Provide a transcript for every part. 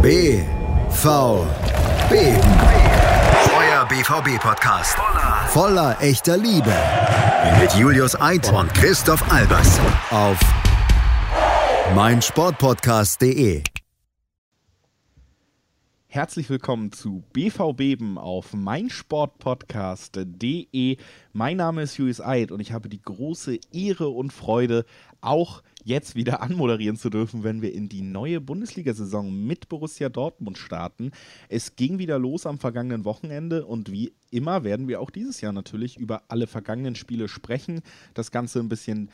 BVB. Euer BVB-Podcast. Voller echter Liebe. Mit Julius Eid und Christoph Albers. Auf meinsportpodcast.de. Herzlich willkommen zu BVB auf meinsportpodcast.de. Mein Name ist Julius Eid und ich habe die große Ehre und Freude, auch jetzt wieder anmoderieren zu dürfen, wenn wir in die neue Bundesliga-Saison mit Borussia Dortmund starten. Es ging wieder los am vergangenen Wochenende und wie immer werden wir auch dieses Jahr natürlich über alle vergangenen Spiele sprechen, das Ganze ein bisschen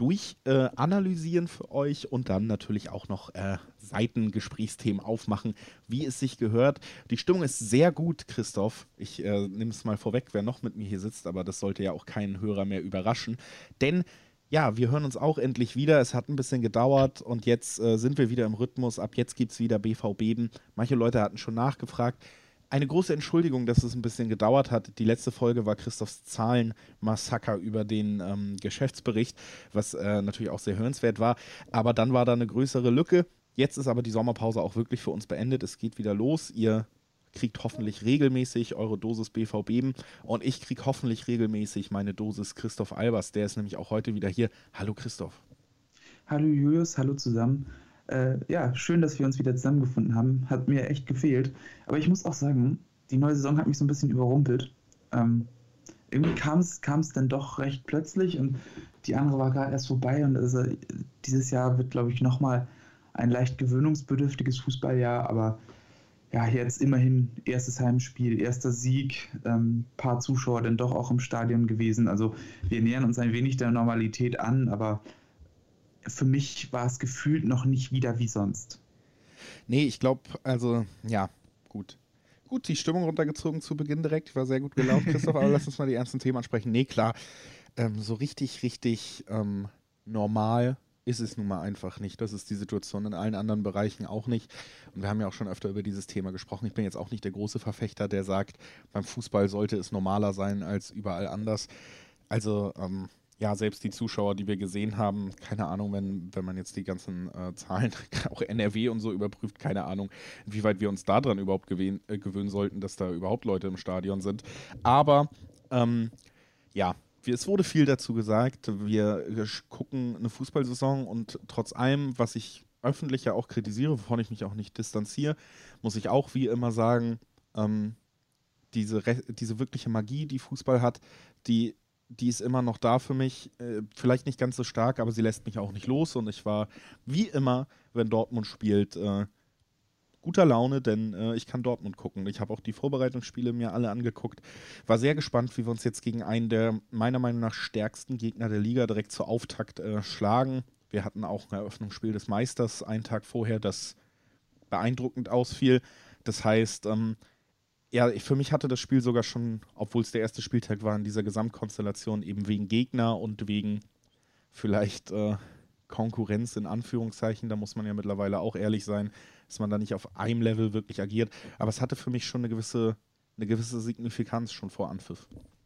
analysieren für euch und dann natürlich auch noch Seitengesprächsthemen aufmachen, wie es sich gehört. Die Stimmung ist sehr gut, Christoph. Ich nehme es mal vorweg, wer noch mit mir hier sitzt, aber das sollte ja auch keinen Hörer mehr überraschen. Denn ja, wir hören uns auch endlich wieder. Es hat ein bisschen gedauert und jetzt sind wir wieder im Rhythmus. Ab jetzt gibt es wieder BVB. Manche Leute hatten schon nachgefragt. Eine große Entschuldigung, dass es ein bisschen gedauert hat. Die letzte Folge war Christophs Zahlenmassaker über den Geschäftsbericht, was natürlich auch sehr hörenswert war. Aber dann war da eine größere Lücke. Jetzt ist aber die Sommerpause auch wirklich für uns beendet. Es geht wieder los. Ihr kriegt hoffentlich regelmäßig eure Dosis BVB und ich kriege hoffentlich regelmäßig meine Dosis Christoph Albers. Der ist nämlich auch heute wieder hier. Hallo Christoph. Hallo Julius, hallo zusammen. Ja, schön, dass wir uns wieder zusammengefunden haben. Hat mir echt gefehlt. Aber ich muss auch sagen, die neue Saison hat mich so ein bisschen überrumpelt. Irgendwie kam es dann doch recht plötzlich und die andere war gerade erst vorbei. Und also, dieses Jahr wird, glaube ich, nochmal ein leicht gewöhnungsbedürftiges Fußballjahr. Aber ja, jetzt immerhin erstes Heimspiel, erster Sieg, paar Zuschauer dann doch auch im Stadion gewesen. Also wir nähern uns ein wenig der Normalität an, aber für mich war es gefühlt noch nicht wieder wie sonst. Nee, ich glaube, also, ja, gut. Gut, die Stimmung runtergezogen zu Beginn direkt. War sehr gut gelaunt, Christoph, aber lass uns mal die ernsten Themen ansprechen. Nee, klar, so richtig normal ist es nun mal einfach nicht. Das ist die Situation in allen anderen Bereichen auch nicht. Und wir haben ja auch schon öfter über dieses Thema gesprochen. Ich bin jetzt auch nicht der große Verfechter, der sagt, beim Fußball sollte es normaler sein als überall anders. Also, ja, selbst die Zuschauer, die wir gesehen haben, keine Ahnung, wenn man jetzt die ganzen Zahlen, auch NRW und so überprüft, keine Ahnung, inwieweit wir uns daran überhaupt gewöhnen sollten, dass da überhaupt Leute im Stadion sind. Aber, ja, es wurde viel dazu gesagt. Wir gucken eine Fußballsaison und trotz allem, was ich öffentlich ja auch kritisiere, wovon ich mich auch nicht distanziere, muss ich auch wie immer sagen, diese wirkliche Magie, die Fußball hat, die ist immer noch da für mich, vielleicht nicht ganz so stark, aber sie lässt mich auch nicht los und ich war wie immer, wenn Dortmund spielt, guter Laune, denn ich kann Dortmund gucken. Ich habe auch die Vorbereitungsspiele mir alle angeguckt, war sehr gespannt, wie wir uns jetzt gegen einen der meiner Meinung nach stärksten Gegner der Liga direkt zur Auftakt schlagen. Wir hatten auch ein Eröffnungsspiel des Meisters einen Tag vorher, das beeindruckend ausfiel. Das heißt, ja, für mich hatte das Spiel sogar schon, obwohl es der erste Spieltag war, in dieser Gesamtkonstellation eben wegen Gegner und wegen vielleicht Konkurrenz in Anführungszeichen, da muss man ja mittlerweile auch ehrlich sein, dass man da nicht auf einem Level wirklich agiert. Aber es hatte für mich schon eine gewisse Signifikanz schon vor Anpfiff.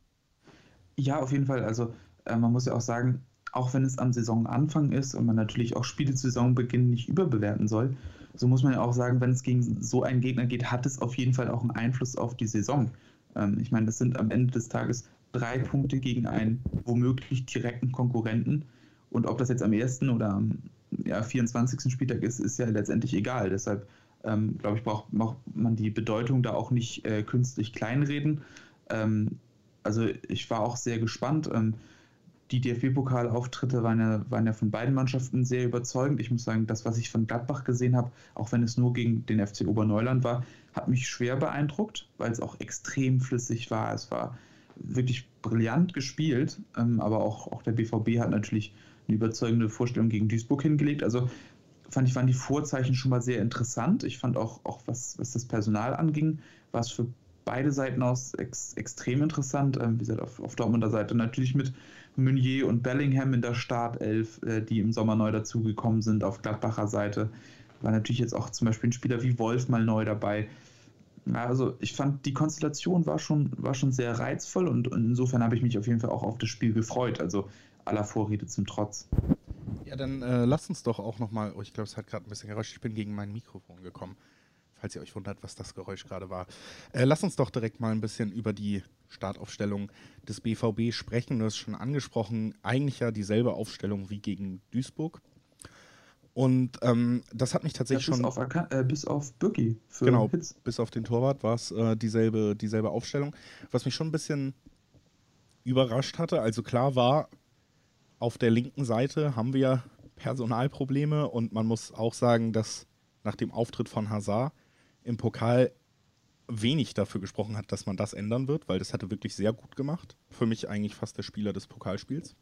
Ja, auf jeden Fall. Also man muss ja auch sagen, auch wenn es am Saisonanfang ist und man natürlich auch Spiele zu Saisonbeginn nicht überbewerten soll, so muss man ja auch sagen, wenn es gegen so einen Gegner geht, hat es auf jeden Fall auch einen Einfluss auf die Saison. Ich meine, das sind am Ende des Tages 3 Punkte gegen einen womöglich direkten Konkurrenten. Und ob das jetzt am 1. oder am 24. Spieltag ist ja letztendlich egal. Deshalb, glaube ich, braucht man die Bedeutung da auch nicht künstlich kleinreden. Also ich war auch sehr gespannt. Die DFB-Pokal-Auftritte waren ja von beiden Mannschaften sehr überzeugend. Ich muss sagen, das, was ich von Gladbach gesehen habe, auch wenn es nur gegen den FC Oberneuland war, hat mich schwer beeindruckt, weil es auch extrem flüssig war. Es war wirklich brillant gespielt, aber auch der BVB hat natürlich eine überzeugende Vorstellung gegen Duisburg hingelegt. Also waren die Vorzeichen schon mal sehr interessant. Ich fand auch was das Personal anging, war es für beide Seiten aus extrem interessant. Wie gesagt, auf Dortmunder Seite natürlich mit Meunier und Bellingham in der Startelf, die im Sommer neu dazugekommen sind. Auf Gladbacher Seite war natürlich jetzt auch zum Beispiel ein Spieler wie Wolf mal neu dabei. Ja, also ich fand, die Konstellation war schon sehr reizvoll und insofern habe ich mich auf jeden Fall auch auf das Spiel gefreut. Also aller Vorrede zum Trotz. Ja, dann lass uns doch auch nochmal, ich glaube, es hat gerade ein bisschen geräuscht, ich bin gegen mein Mikrofon gekommen. falls ihr euch wundert, was das Geräusch gerade war. Lasst uns doch direkt mal ein bisschen über die Startaufstellung des BVB sprechen. Du hast schon angesprochen, eigentlich ja dieselbe Aufstellung wie gegen Duisburg. Und das hat mich tatsächlich bis auf Birki für genau, Hitz. Bis auf den Torwart war es dieselbe Aufstellung. Was mich schon ein bisschen überrascht hatte, also klar war, auf der linken Seite haben wir Personalprobleme und man muss auch sagen, dass nach dem Auftritt von Hazard im Pokal wenig dafür gesprochen hat, dass man das ändern wird, weil das hatte wirklich sehr gut gemacht. Für mich eigentlich fast der Spieler des Pokalspiels.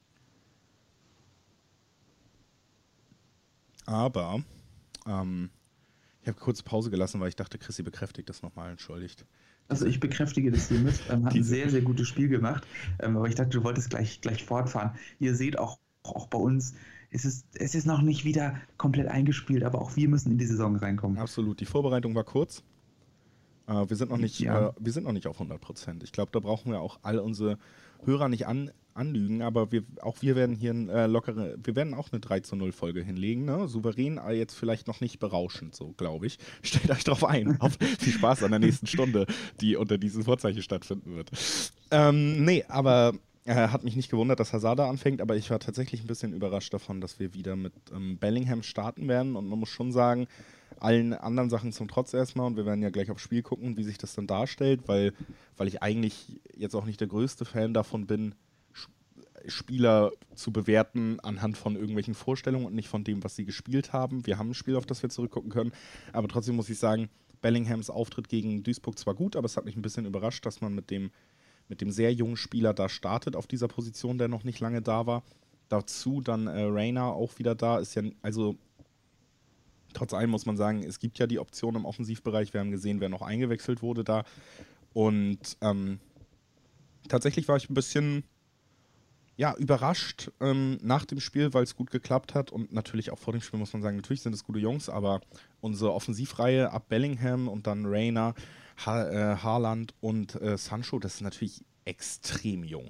Aber ich habe kurz Pause gelassen, weil ich dachte, Chrissy bekräftigt das nochmal, entschuldigt. Also ich bekräftige das hiermit. Hat ein sehr, sehr gutes Spiel gemacht. Aber ich dachte, du wolltest gleich fortfahren. Ihr seht auch bei uns, es ist noch nicht wieder komplett eingespielt, aber auch wir müssen in die Saison reinkommen. Absolut. Die Vorbereitung war kurz. Wir sind noch nicht auf 100%. Ich glaube, da brauchen wir auch all unsere Hörer nicht anlügen, aber wir werden hier wir werden auch eine 3:0 Folge hinlegen, ne? Souverän, jetzt vielleicht noch nicht berauschend, so glaube ich. Stellt euch drauf ein, auf viel Spaß an der nächsten Stunde, die unter diesem Vorzeichen stattfinden wird. Aber hat mich nicht gewundert, dass Hazard da anfängt, aber ich war tatsächlich ein bisschen überrascht davon, dass wir wieder mit Bellingham starten werden und man muss schon sagen, allen anderen Sachen zum Trotz erstmal und wir werden ja gleich aufs Spiel gucken, wie sich das dann darstellt, weil ich eigentlich jetzt auch nicht der größte Fan davon bin, Spieler zu bewerten anhand von irgendwelchen Vorstellungen und nicht von dem, was sie gespielt haben. Wir haben ein Spiel, auf das wir zurückgucken können, aber trotzdem muss ich sagen, Bellinghams Auftritt gegen Duisburg zwar gut, aber es hat mich ein bisschen überrascht, dass man mit dem sehr jungen Spieler da startet auf dieser Position, der noch nicht lange da war. Dazu dann Reina auch wieder da, ist ja, also trotz allem muss man sagen, es gibt ja die Option im Offensivbereich, wir haben gesehen, wer noch eingewechselt wurde da und tatsächlich war ich ein bisschen überrascht nach dem Spiel, weil es gut geklappt hat und natürlich auch vor dem Spiel muss man sagen, natürlich sind es gute Jungs, aber unsere Offensivreihe ab Bellingham und dann Reina, Haaland und Sancho, das ist natürlich extrem jung.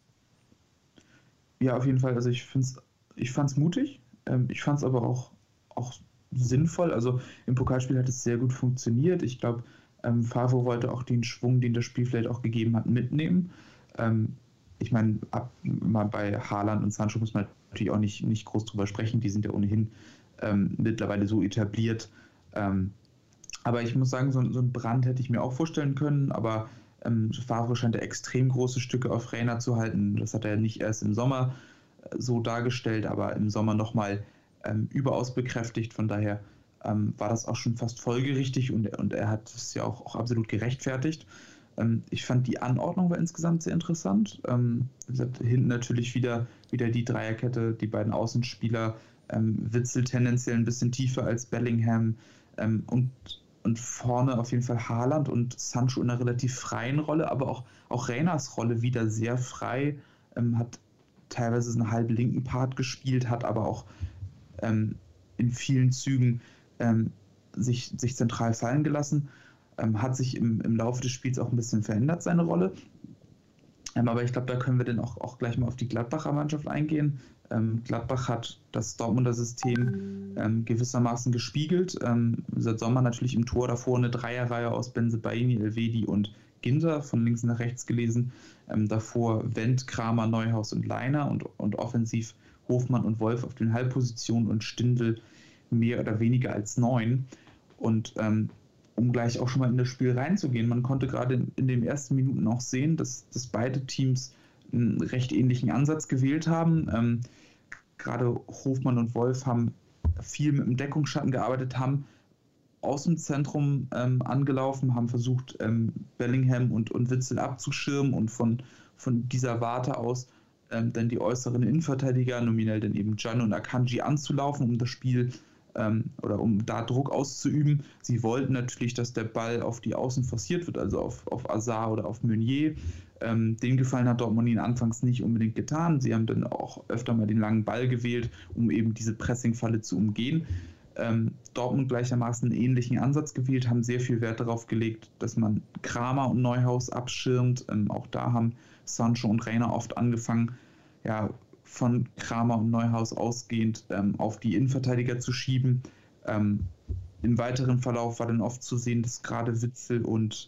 Ja, auf jeden Fall. Also ich fand's mutig, ich fand's aber auch sinnvoll. Also im Pokalspiel hat es sehr gut funktioniert. Ich glaube, Favre wollte auch den Schwung, den das Spiel vielleicht auch gegeben hat, mitnehmen. Ich meine, mal bei Haaland und Sancho muss man natürlich auch nicht groß drüber sprechen. Die sind ja ohnehin mittlerweile so etabliert. Aber ich muss sagen, so ein Brand hätte ich mir auch vorstellen können. Aber Favre scheint ja extrem große Stücke auf Reina zu halten. Das hat er nicht erst im Sommer so dargestellt, aber im Sommer nochmal überaus bekräftigt. Von daher war das auch schon fast folgerichtig und er hat es ja auch absolut gerechtfertigt. Ich fand die Anordnung war insgesamt sehr interessant. Hinten natürlich wieder die Dreierkette, die beiden Außenspieler, Witsel tendenziell ein bisschen tiefer als Bellingham und vorne auf jeden Fall Haaland und Sancho in einer relativ freien Rolle, aber auch Reinas Rolle wieder sehr frei, hat teilweise einen halb linken Part gespielt, hat aber auch in vielen Zügen sich zentral fallen gelassen. Hat sich im Laufe des Spiels auch ein bisschen verändert, seine Rolle. Aber ich glaube, da können wir dann auch gleich mal auf die Gladbacher Mannschaft eingehen. Gladbach hat das Dortmunder System gewissermaßen gespiegelt. Seit Sommer natürlich im Tor davor eine Dreierreihe aus Bensebaini, Elvedi und Ginter, von links nach rechts gelesen. Davor Wendt, Kramer, Neuhaus und Leiner und offensiv Hofmann und Wolf auf den Halbpositionen und Stindl mehr oder weniger als 9. Und um gleich auch schon mal in das Spiel reinzugehen, man konnte gerade in den ersten Minuten auch sehen, dass beide Teams einen recht ähnlichen Ansatz gewählt haben. Gerade Hofmann und Wolf haben viel mit dem Deckungsschatten gearbeitet, haben aus dem Zentrum angelaufen, haben versucht, Bellingham und Witsel abzuschirmen und von dieser Warte aus dann die äußeren Innenverteidiger, nominell dann eben Can und Akanji, anzulaufen, um das Spiel oder um da Druck auszuüben. Sie wollten natürlich, dass der Ball auf die Außen forciert wird, also auf Azar oder auf Meunier. Den Gefallen hat Dortmund ihnen anfangs nicht unbedingt getan. Sie haben dann auch öfter mal den langen Ball gewählt, um eben diese Pressingfalle zu umgehen. Dortmund gleichermaßen einen ähnlichen Ansatz gewählt, haben sehr viel Wert darauf gelegt, dass man Kramer und Neuhaus abschirmt. Auch da haben Sancho und Reina oft angefangen, von Kramer und Neuhaus ausgehend auf die Innenverteidiger zu schieben. im weiteren Verlauf war dann oft zu sehen, dass gerade Witsel und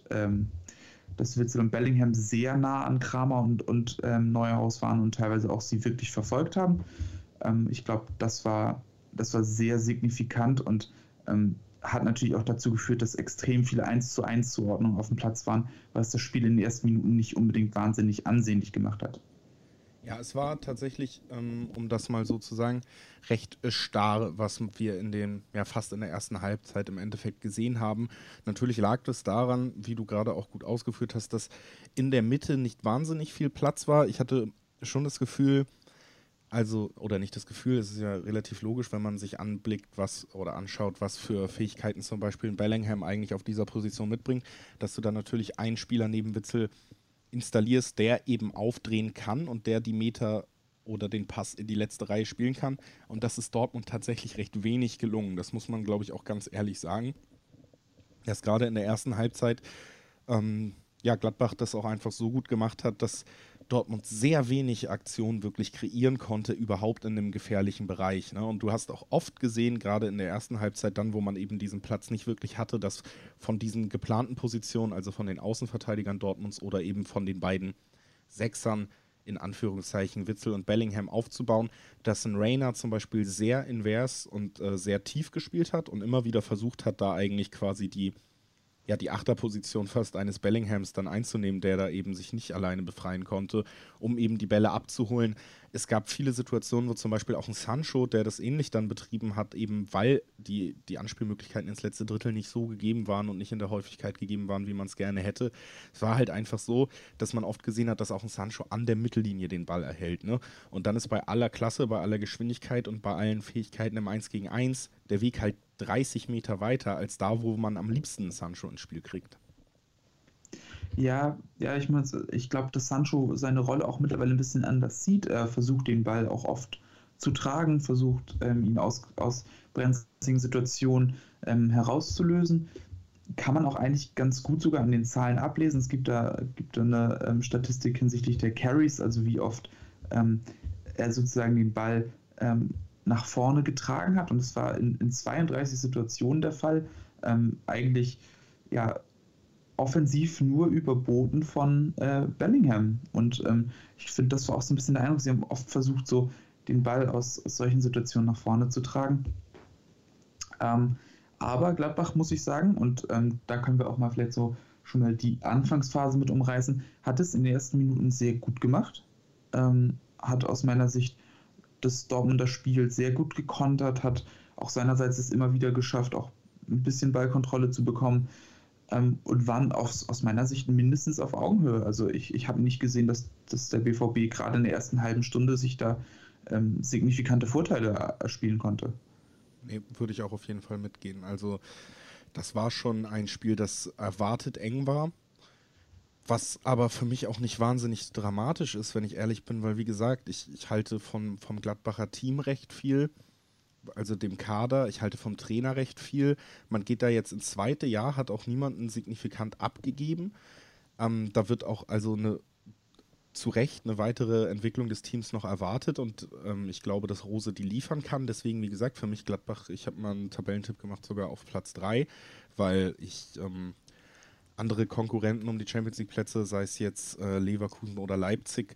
Bellingham sehr nah an Kramer und Neuhaus waren und teilweise auch sie wirklich verfolgt haben. Ich glaube, das war sehr signifikant und hat natürlich auch dazu geführt, dass extrem viele 1:1 Zuordnungen auf dem Platz waren, was das Spiel in den ersten Minuten nicht unbedingt wahnsinnig ansehnlich gemacht hat. Ja, es war tatsächlich, um das mal so zu sagen, recht starr, was wir fast in der ersten Halbzeit im Endeffekt gesehen haben. Natürlich lag das daran, wie du gerade auch gut ausgeführt hast, dass in der Mitte nicht wahnsinnig viel Platz war. Ich hatte schon das Gefühl, oder nicht das Gefühl, es ist ja relativ logisch, wenn man sich anschaut, was für Fähigkeiten zum Beispiel ein Bellingham eigentlich auf dieser Position mitbringt, dass du dann natürlich einen Spieler neben Witsel installierst, der eben aufdrehen kann und der die Meter oder den Pass in die letzte Reihe spielen kann. Und das ist Dortmund tatsächlich recht wenig gelungen. Das muss man, glaube ich, auch ganz ehrlich sagen. Dass gerade in der ersten Halbzeit Gladbach das auch einfach so gut gemacht hat, dass Dortmund sehr wenig Aktionen wirklich kreieren konnte, überhaupt in einem gefährlichen Bereich. Ne? Und du hast auch oft gesehen, gerade in der ersten Halbzeit dann, wo man eben diesen Platz nicht wirklich hatte, dass von diesen geplanten Positionen, also von den Außenverteidigern Dortmunds oder eben von den beiden Sechsern, in Anführungszeichen Witsel und Bellingham aufzubauen, dass ein Reina zum Beispiel sehr invers und sehr tief gespielt hat und immer wieder versucht hat, da eigentlich quasi die Achterposition fast eines Bellinghams dann einzunehmen, der da eben sich nicht alleine befreien konnte, um eben die Bälle abzuholen. Es gab viele Situationen, wo zum Beispiel auch ein Sancho, der das ähnlich dann betrieben hat, eben weil die Anspielmöglichkeiten ins letzte Drittel nicht so gegeben waren und nicht in der Häufigkeit gegeben waren, wie man es gerne hätte. Es war halt einfach so, dass man oft gesehen hat, dass auch ein Sancho an der Mittellinie den Ball erhält. Ne? Und dann ist bei aller Klasse, bei aller Geschwindigkeit und bei allen Fähigkeiten im 1 gegen 1 der Weg halt 30 Meter weiter als da, wo man am liebsten Sancho ins Spiel kriegt. Ja, ich glaube, dass Sancho seine Rolle auch mittlerweile ein bisschen anders sieht. Er versucht den Ball auch oft zu tragen, versucht ihn aus brenzligen Situationen herauszulösen. Kann man auch eigentlich ganz gut sogar an den Zahlen ablesen. Es gibt da eine Statistik hinsichtlich der Carries, also wie oft er sozusagen den Ball nach vorne getragen hat, und es war in 32 Situationen der Fall, eigentlich offensiv nur überboten von Bellingham. Und ich finde, das war auch so ein bisschen der Eindruck, sie haben oft versucht, so den Ball aus solchen Situationen nach vorne zu tragen. Aber Gladbach, muss ich sagen, und da können wir auch mal vielleicht so schon mal die Anfangsphase mit umreißen, hat es in den ersten Minuten sehr gut gemacht, hat aus meiner Sicht das Dortmunder Spiel sehr gut gekontert, hat auch seinerseits es immer wieder geschafft, auch ein bisschen Ballkontrolle zu bekommen, und waren aus meiner Sicht mindestens auf Augenhöhe. Also ich habe nicht gesehen, dass der BVB gerade in der ersten halben Stunde sich da signifikante Vorteile erspielen konnte. Nee, würde ich auch auf jeden Fall mitgehen. Also das war schon ein Spiel, das erwartet eng war, was aber für mich auch nicht wahnsinnig dramatisch ist, wenn ich ehrlich bin, weil wie gesagt, ich halte vom Gladbacher Team recht viel, also dem Kader, ich halte vom Trainer recht viel. Man geht da jetzt ins zweite Jahr, hat auch niemanden signifikant abgegeben. Da wird auch also zu Recht eine weitere Entwicklung des Teams noch erwartet und ich glaube, dass Rose die liefern kann. Deswegen, wie gesagt, für mich Gladbach, ich habe mal einen Tabellentipp gemacht, sogar auf Platz 3, weil ich andere Konkurrenten um die Champions-League-Plätze, sei es jetzt Leverkusen oder Leipzig,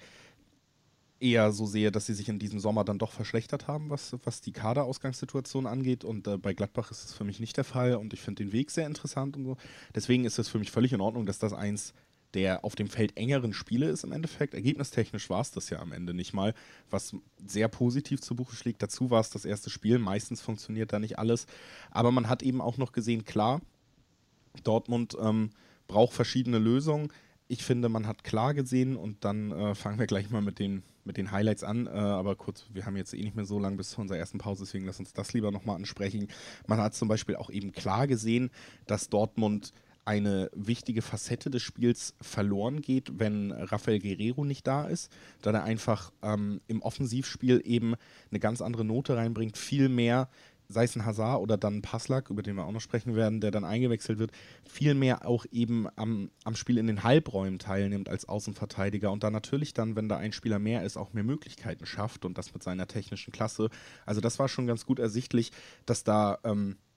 eher so sehe, dass sie sich in diesem Sommer dann doch verschlechtert haben, was die Kaderausgangssituation angeht. Und bei Gladbach ist es für mich nicht der Fall und ich finde den Weg sehr interessant und so. Deswegen ist es für mich völlig in Ordnung, dass das eins der auf dem Feld engeren Spiele ist im Endeffekt. Ergebnistechnisch war es das ja am Ende nicht mal, was sehr positiv zu Buche schlägt. Dazu war es das erste Spiel. Meistens funktioniert da nicht alles. Aber man hat eben auch noch gesehen, klar, Dortmund braucht verschiedene Lösungen. Ich finde, man hat klar gesehen und dann fangen wir gleich mal mit den Highlights an. Aber kurz, wir haben jetzt eh nicht mehr so lange bis zu unserer ersten Pause, deswegen lass uns das lieber nochmal ansprechen. Man hat zum Beispiel auch eben klar gesehen, dass Dortmund eine wichtige Facette des Spiels verloren geht, wenn Rafael Guerreiro nicht da ist, da er einfach im Offensivspiel eben eine ganz andere Note reinbringt, viel mehr, sei es ein Hazard oder dann ein Passlack, über den wir auch noch sprechen werden, der dann eingewechselt wird, viel mehr auch eben am Spiel in den Halbräumen teilnimmt als Außenverteidiger und dann natürlich dann, wenn da ein Spieler mehr ist, auch mehr Möglichkeiten schafft und das mit seiner technischen Klasse. Also das war schon ganz gut ersichtlich, dass da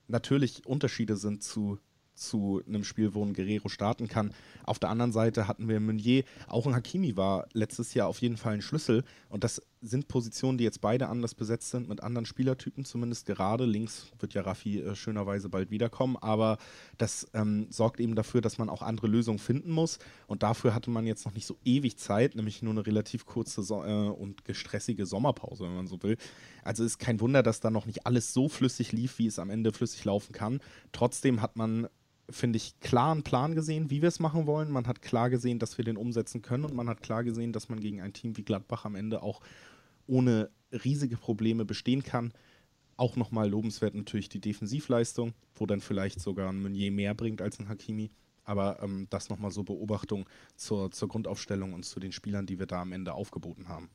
natürlich Unterschiede sind zu einem Spiel, wo ein Guerrero starten kann. Auf der anderen Seite hatten wir Meunier, auch ein Hakimi war letztes Jahr auf jeden Fall ein Schlüssel und das sind Positionen, die jetzt beide anders besetzt sind, mit anderen Spielertypen zumindest gerade. Links wird ja Raffi schönerweise bald wiederkommen, aber das sorgt eben dafür, dass man auch andere Lösungen finden muss und dafür hatte man jetzt noch nicht so ewig Zeit, nämlich nur eine relativ kurze und gestressige Sommerpause, wenn man so will. Also ist kein Wunder, dass da noch nicht alles so flüssig lief, wie es am Ende flüssig laufen kann. Trotzdem hat man, finde ich, klar einen Plan gesehen, wie wir es machen wollen. Man hat klar gesehen, dass wir den umsetzen können und man hat klar gesehen, dass man gegen ein Team wie Gladbach am Ende auch ohne riesige Probleme bestehen kann. Auch nochmal lobenswert natürlich die Defensivleistung, wo dann vielleicht sogar ein Meunier mehr bringt als ein Hakimi. Aber das nochmal so Beobachtung zur Grundaufstellung und zu den Spielern, die wir da am Ende aufgeboten haben.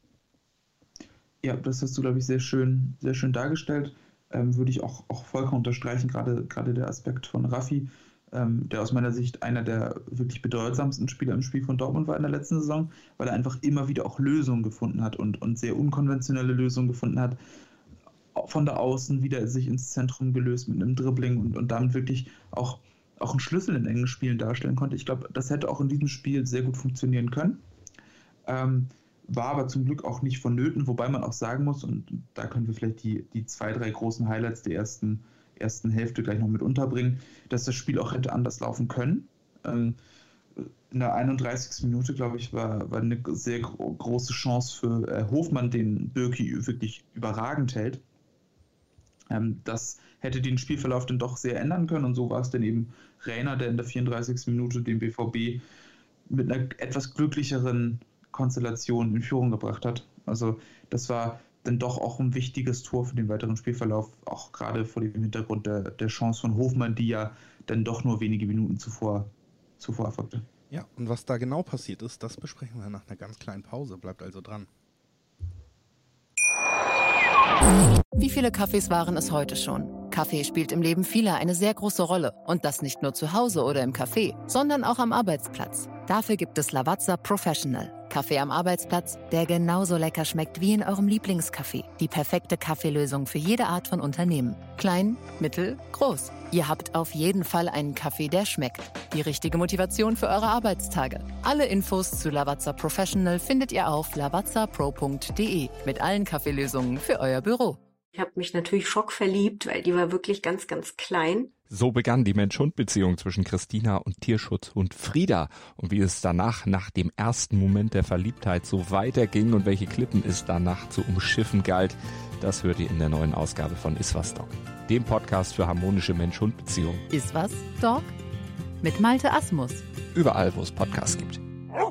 Ja, das hast du, glaube ich, sehr schön dargestellt. Würde ich auch vollkommen unterstreichen, gerade der Aspekt von Raffi, der aus meiner Sicht einer der wirklich bedeutsamsten Spieler im Spiel von Dortmund war in der letzten Saison, weil er einfach immer wieder auch Lösungen gefunden hat und sehr unkonventionelle Lösungen gefunden hat, von der Außen wieder sich ins Zentrum gelöst mit einem Dribbling und damit wirklich auch einen Schlüssel in engen Spielen darstellen konnte. Ich glaube, das hätte auch in diesem Spiel sehr gut funktionieren können. War aber zum Glück auch nicht vonnöten, wobei man auch sagen muss, und da können wir vielleicht die 2-3 großen Highlights der ersten Hälfte gleich noch mit unterbringen, dass das Spiel auch hätte anders laufen können. In der 31. Minute, glaube ich, war eine sehr große Chance für Hofmann, den Bürki wirklich überragend hält. Das hätte den Spielverlauf dann doch sehr ändern können und so war es dann eben Reiner, der in der 34. Minute den BVB mit einer etwas glücklicheren Konstellation in Führung gebracht hat. Also das war dann doch auch ein wichtiges Tor für den weiteren Spielverlauf, auch gerade vor dem Hintergrund der Chance von Hofmann, die ja dann doch nur wenige Minuten zuvor erfolgte. Ja, und was da genau passiert ist, das besprechen wir nach einer ganz kleinen Pause. Bleibt also dran. Wie viele Kaffees waren es heute schon? Kaffee spielt im Leben vieler eine sehr große Rolle. Und das nicht nur zu Hause oder im Café, sondern auch am Arbeitsplatz. Dafür gibt es Lavazza Professional. Kaffee am Arbeitsplatz, der genauso lecker schmeckt wie in eurem Lieblingscafé. Die perfekte Kaffeelösung für jede Art von Unternehmen. Klein, mittel, groß. Ihr habt auf jeden Fall einen Kaffee, der schmeckt. Die richtige Motivation für eure Arbeitstage. Alle Infos zu Lavazza Professional findet ihr auf lavazzapro.de mit allen Kaffeelösungen für euer Büro. Ich habe mich natürlich schockverliebt, weil die war wirklich ganz, ganz klein. So begann die Mensch-Hund-Beziehung zwischen Christina und Tierschutzhund Frieda. Und wie es danach, nach dem ersten Moment der Verliebtheit, so weiterging und welche Klippen es danach zu umschiffen galt, das hört ihr in der neuen Ausgabe von Iswas Dog, dem Podcast für harmonische Mensch-Hund-Beziehungen. Iswas Dog? Mit Malte Asmus. Überall, wo es Podcasts gibt.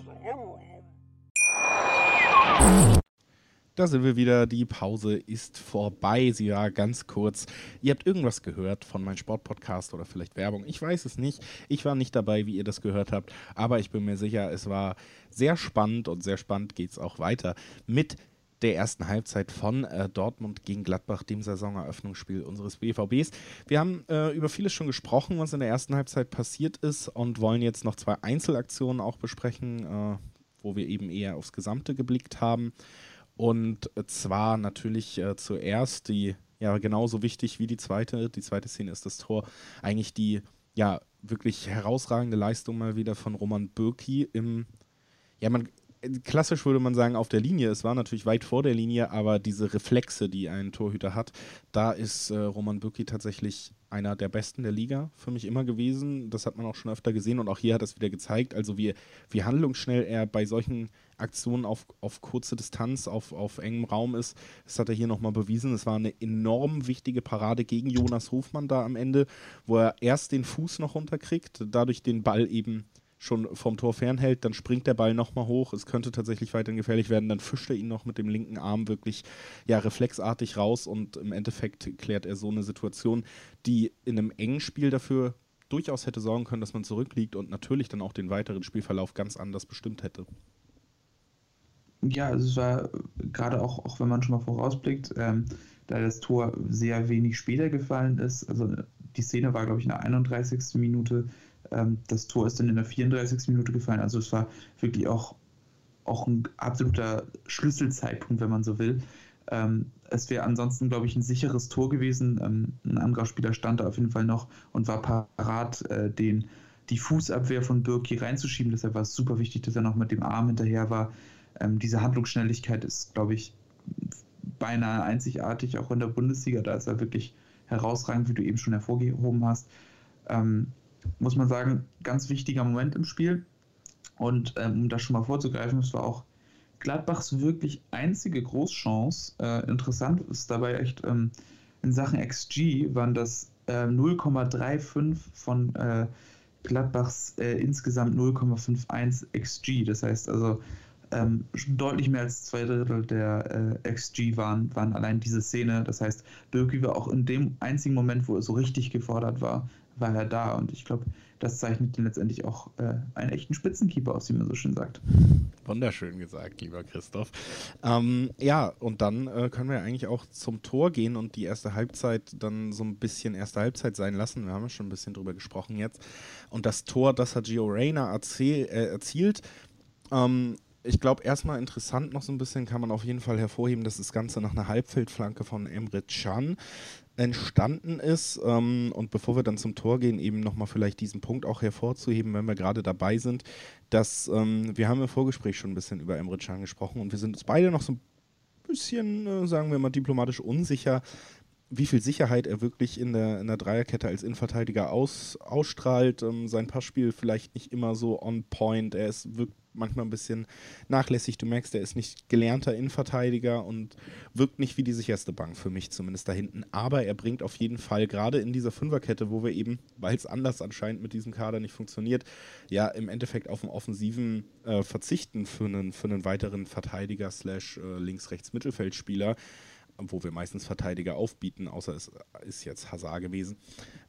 Da sind wir wieder, die Pause ist vorbei, sie war ganz kurz. Ihr habt irgendwas gehört von meinem Sportpodcast oder vielleicht Werbung, ich weiß es nicht. Ich war nicht dabei, wie ihr das gehört habt, aber ich bin mir sicher, es war sehr spannend und sehr spannend geht es auch weiter mit der ersten Halbzeit von Dortmund gegen Gladbach, dem Saisoneröffnungsspiel unseres BVBs. Wir haben über vieles schon gesprochen, was in der ersten Halbzeit passiert ist und wollen jetzt noch 2 Einzelaktionen auch besprechen, wo wir eben eher aufs Gesamte geblickt haben. Und zwar natürlich zuerst die, ja genauso wichtig wie die zweite Szene ist das Tor, eigentlich die ja wirklich herausragende Leistung mal wieder von Roman Bürki klassisch würde man sagen auf der Linie, es war natürlich weit vor der Linie, aber diese Reflexe, die ein Torhüter hat, da ist Roman Bürki tatsächlich einer der Besten der Liga für mich immer gewesen. Das hat man auch schon öfter gesehen und auch hier hat es wieder gezeigt, also wie handlungsschnell er bei solchen Aktionen auf kurze Distanz, auf engem Raum ist. Das hat er hier nochmal bewiesen. Es war eine enorm wichtige Parade gegen Jonas Hofmann da am Ende, wo er erst den Fuß noch runterkriegt, dadurch den Ball eben schon vom Tor fernhält, dann springt der Ball nochmal hoch, es könnte tatsächlich weiterhin gefährlich werden, dann fischt er ihn noch mit dem linken Arm wirklich reflexartig raus und im Endeffekt klärt er so eine Situation, die in einem engen Spiel dafür durchaus hätte sorgen können, dass man zurückliegt und natürlich dann auch den weiteren Spielverlauf ganz anders bestimmt hätte. Ja, also es war gerade auch wenn man schon mal vorausblickt, da das Tor sehr wenig später gefallen ist, also die Szene war, glaube ich, in der 31. Minute, das Tor ist dann in der 34. Minute gefallen, also es war wirklich auch ein absoluter Schlüsselzeitpunkt, wenn man so will. es wäre ansonsten, glaube ich, ein sicheres Tor gewesen. Ein anderer Spieler stand da auf jeden Fall noch und war parat, die Fußabwehr von Bürki reinzuschieben. Deshalb war es super wichtig, dass er noch mit dem Arm hinterher war. Diese Handlungsschnelligkeit ist, glaube ich, beinahe einzigartig, auch in der Bundesliga. Da ist er wirklich herausragend, wie du eben schon hervorgehoben hast. Muss man sagen, ganz wichtiger Moment im Spiel. Und um das schon mal vorzugreifen, es war auch Gladbachs wirklich einzige Großchance. Interessant ist dabei echt, in Sachen XG waren das 0,35 von Gladbachs insgesamt 0,51 XG. Das heißt also, deutlich mehr als 2/3 der XG waren allein diese Szene. Das heißt, Bürki war auch in dem einzigen Moment, wo er so richtig gefordert war er da. Und ich glaube, das zeichnet ihn letztendlich auch einen echten Spitzenkeeper aus, wie man so schön sagt. Wunderschön gesagt, lieber Christoph. Ja, und dann können wir eigentlich auch zum Tor gehen und die erste Halbzeit dann so ein bisschen erste Halbzeit sein lassen. Wir haben ja schon ein bisschen drüber gesprochen jetzt. Und das Tor, das hat Gio Reyna erzielt. Ich glaube, erstmal interessant noch so ein bisschen kann man auf jeden Fall hervorheben, dass das Ganze nach einer Halbfeldflanke von Emre Can entstanden ist. Und bevor wir dann zum Tor gehen, eben nochmal vielleicht diesen Punkt auch hervorzuheben, wenn wir gerade dabei sind, dass wir haben im Vorgespräch schon ein bisschen über Emre Can gesprochen und wir sind uns beide noch so ein bisschen, sagen wir mal, diplomatisch unsicher, wie viel Sicherheit er wirklich in der Dreierkette als Innenverteidiger ausstrahlt. Sein Passspiel vielleicht nicht immer so on point. Er wirkt manchmal ein bisschen nachlässig. Du merkst, er ist nicht gelernter Innenverteidiger und wirkt nicht wie die sicherste Bank, für mich zumindest da hinten. Aber er bringt auf jeden Fall, gerade in dieser Fünferkette, wo wir eben, weil es anders anscheinend mit diesem Kader nicht funktioniert, ja im Endeffekt auf einen offensiven verzichten für einen weiteren Verteidiger / Links-Rechts-Mittelfeldspieler, wo wir meistens Verteidiger aufbieten, außer es ist jetzt Hazard gewesen.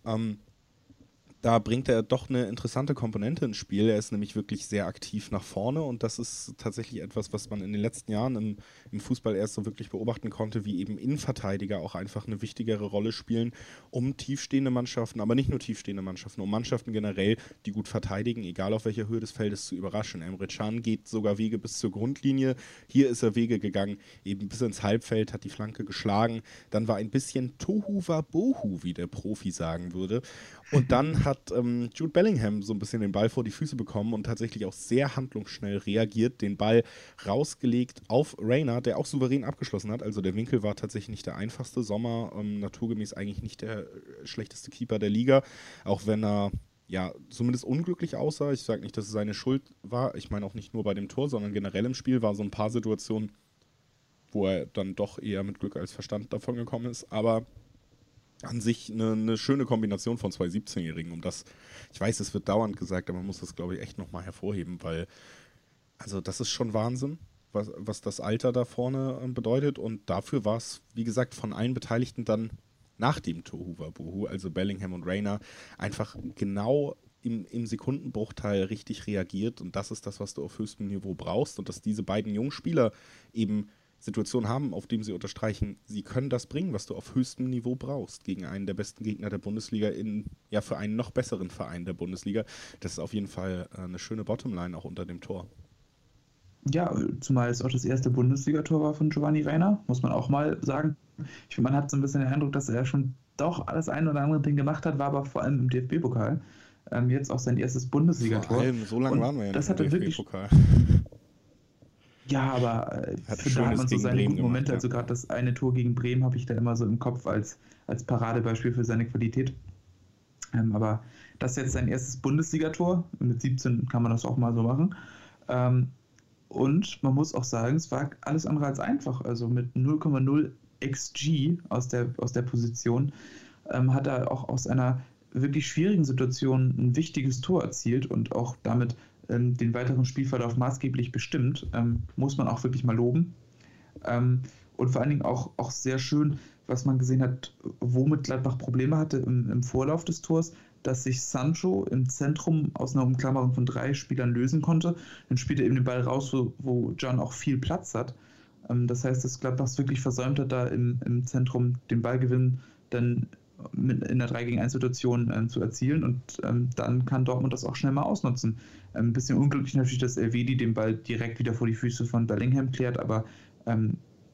Da bringt er doch eine interessante Komponente ins Spiel. Er ist nämlich wirklich sehr aktiv nach vorne und das ist tatsächlich etwas, was man in den letzten Jahren im Fußball erst so wirklich beobachten konnte, wie eben Innenverteidiger auch einfach eine wichtigere Rolle spielen, um tiefstehende Mannschaften, aber nicht nur tiefstehende Mannschaften, um Mannschaften generell, die gut verteidigen, egal auf welcher Höhe des Feldes, zu überraschen. Emre Can geht sogar Wege bis zur Grundlinie. Hier ist er Wege gegangen, eben bis ins Halbfeld, hat die Flanke geschlagen. Dann war ein bisschen Tohu Wabohu, wie der Profi sagen würde. Und dann hat Jude Bellingham so ein bisschen den Ball vor die Füße bekommen und tatsächlich auch sehr handlungsschnell reagiert, den Ball rausgelegt auf Reyna, der auch souverän abgeschlossen hat. Also der Winkel war tatsächlich nicht der einfachste. Sommer, naturgemäß eigentlich nicht der schlechteste Keeper der Liga, auch wenn er ja zumindest unglücklich aussah. Ich sage nicht, dass es seine Schuld war. Ich meine auch nicht nur bei dem Tor, sondern generell im Spiel war so ein paar Situationen, wo er dann doch eher mit Glück als Verstand davon gekommen ist. Aber an sich eine schöne Kombination von zwei 17-Jährigen. Ich weiß, es wird dauernd gesagt, aber man muss das, glaube ich, echt nochmal hervorheben, weil, also das ist schon Wahnsinn, was das Alter da vorne bedeutet. Und dafür war es, wie gesagt, von allen Beteiligten dann nach dem Tohu Wabohu, also Bellingham und Reyna, einfach genau im Sekundenbruchteil richtig reagiert. Und das ist das, was du auf höchstem Niveau brauchst. Und dass diese beiden jungen Spieler eben Situationen haben, auf dem sie unterstreichen, sie können das bringen, was du auf höchstem Niveau brauchst, gegen einen der besten Gegner der Bundesliga für einen noch besseren Verein der Bundesliga. Das ist auf jeden Fall eine schöne Bottomline auch unter dem Tor. Ja, zumal es auch das erste Bundesligator war von Giovanni Reyna, muss man auch mal sagen. Ich finde, man hat so ein bisschen den Eindruck, dass er schon doch alles ein oder andere Ding gemacht hat, war aber vor allem im DFB-Pokal. Jetzt auch sein erstes Bundesligator. Vor allem, so lange waren wir ja nicht im DFB-Pokal. Ja, aber da hat man so seine guten Momente. Also gerade das eine Tor gegen Bremen habe ich da immer so im Kopf als Paradebeispiel für seine Qualität. Aber das ist jetzt sein erstes Bundesligator. Mit 17 kann man das auch mal so machen. Und man muss auch sagen, es war alles andere als einfach. Also mit 0,0 XG aus der Position hat er auch aus einer wirklich schwierigen Situation ein wichtiges Tor erzielt und auch damit den weiteren Spielverlauf maßgeblich bestimmt, muss man auch wirklich mal loben. Und vor allen Dingen auch sehr schön, was man gesehen hat, womit Gladbach Probleme hatte im Vorlauf des Tors, dass sich Sancho im Zentrum aus einer Umklammerung von 3 Spielern lösen konnte. Dann spielt er eben den Ball raus, wo Can auch viel Platz hat. Das heißt, dass Gladbach es wirklich versäumt hat, da im Zentrum den Ballgewinn dann in der 3-gegen-1-Situation zu erzielen und dann kann Dortmund das auch schnell mal ausnutzen. Ein bisschen unglücklich natürlich, dass Elvedi den Ball direkt wieder vor die Füße von Bellingham klärt, aber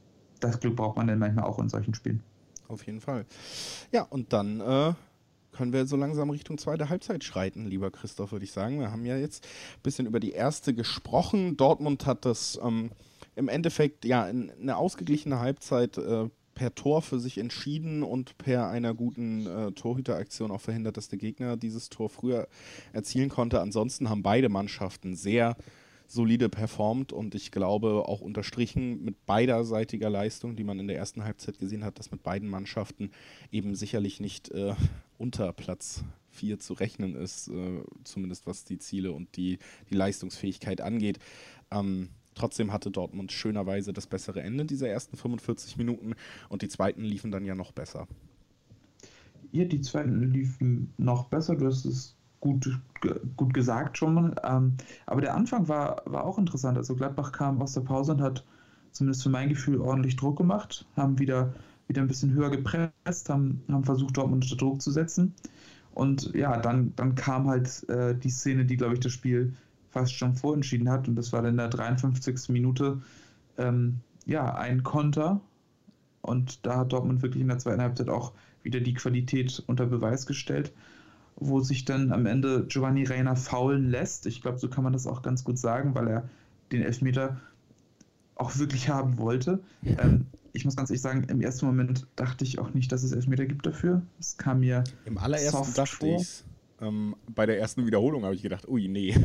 das Glück braucht man dann manchmal auch in solchen Spielen. Auf jeden Fall. Ja, und dann können wir so langsam Richtung zweite Halbzeit schreiten, lieber Christoph, würde ich sagen. Wir haben ja jetzt ein bisschen über die erste gesprochen. Dortmund hat das im Endeffekt ja in eine ausgeglichene Halbzeit per Tor für sich entschieden und per einer guten Torhüteraktion auch verhindert, dass der Gegner dieses Tor früher erzielen konnte. Ansonsten haben beide Mannschaften sehr solide performt und ich glaube auch unterstrichen mit beiderseitiger Leistung, die man in der ersten Halbzeit gesehen hat, dass mit beiden Mannschaften eben sicherlich nicht unter Platz 4 zu rechnen ist, zumindest was die Ziele und die Leistungsfähigkeit angeht. Trotzdem hatte Dortmund schönerweise das bessere Ende dieser ersten 45 Minuten und die zweiten liefen dann ja noch besser. Ja, die zweiten liefen noch besser, du hast es gut gesagt schon mal. Aber der Anfang war auch interessant. Also Gladbach kam aus der Pause und hat zumindest für mein Gefühl ordentlich Druck gemacht, haben wieder ein bisschen höher gepresst, haben versucht, Dortmund unter Druck zu setzen. Und ja, dann kam halt die Szene, die, glaube ich, das Spiel fast schon vorentschieden hat. Und das war dann in der 53. Minute ein Konter. Und da hat Dortmund wirklich in der zweiten Halbzeit auch wieder die Qualität unter Beweis gestellt, wo sich dann am Ende Giovanni Reina faulen lässt. Ich glaube, so kann man das auch ganz gut sagen, weil er den Elfmeter auch wirklich haben wollte. Ich muss ganz ehrlich sagen, im ersten Moment dachte ich auch nicht, dass es Elfmeter gibt dafür. Es kam mir im allerersten soft dachte vor. ich's. Bei der ersten Wiederholung habe ich gedacht, ui, nee.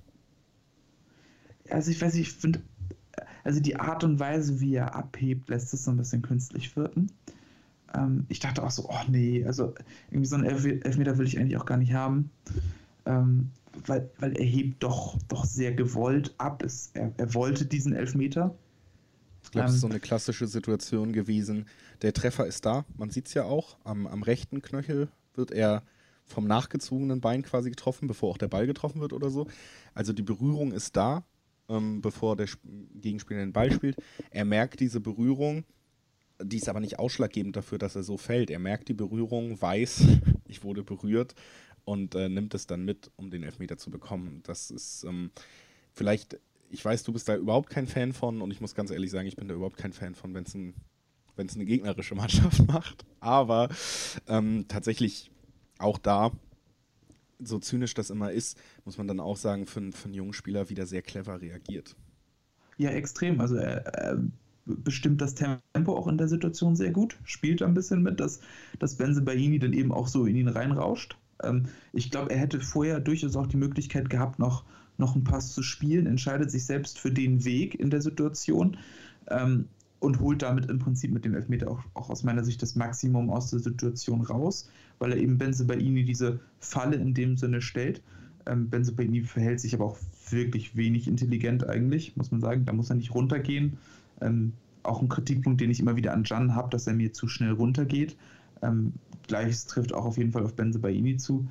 Also ich weiß nicht, ich finde, also die Art und Weise, wie er abhebt, lässt es so ein bisschen künstlich wirken. Ich dachte auch so, oh nee, also irgendwie so einen Elfmeter will ich eigentlich auch gar nicht haben, weil er hebt doch sehr gewollt ab. Er wollte diesen Elfmeter. Ich glaube, es ist so eine klassische Situation gewesen. Der Treffer ist da, man sieht es ja auch, am rechten Knöchel wird er vom nachgezogenen Bein quasi getroffen, bevor auch der Ball getroffen wird oder so. Also die Berührung ist da, bevor der Gegenspieler den Ball spielt. Er merkt diese Berührung, die ist aber nicht ausschlaggebend dafür, dass er so fällt. Er merkt die Berührung, weiß, ich wurde berührt und nimmt es dann mit, um den Elfmeter zu bekommen. Das ist vielleicht, ich weiß, du bist da überhaupt kein Fan von und ich muss ganz ehrlich sagen, ich bin da überhaupt kein Fan von, wenn es eine gegnerische Mannschaft macht. Aber tatsächlich auch da, so zynisch das immer ist, muss man dann auch sagen, für einen jungen Spieler wieder sehr clever reagiert. Ja, extrem. Also er bestimmt das Tempo auch in der Situation sehr gut, spielt ein bisschen mit, dass Bensebaini dann eben auch so in ihn reinrauscht. Ich glaube, er hätte vorher durchaus auch die Möglichkeit gehabt, noch einen Pass zu spielen, entscheidet sich selbst für den Weg in der Situation und holt damit im Prinzip mit dem Elfmeter auch aus meiner Sicht das Maximum aus der Situation raus, weil er eben Bensebaini diese Falle in dem Sinne stellt. Bensebaini verhält sich aber auch wirklich wenig intelligent eigentlich, muss man sagen. Da muss er nicht runtergehen. Auch ein Kritikpunkt, den ich immer wieder an Can habe, dass er mir zu schnell runtergeht. Gleiches trifft auch auf jeden Fall auf Bensebaini zu.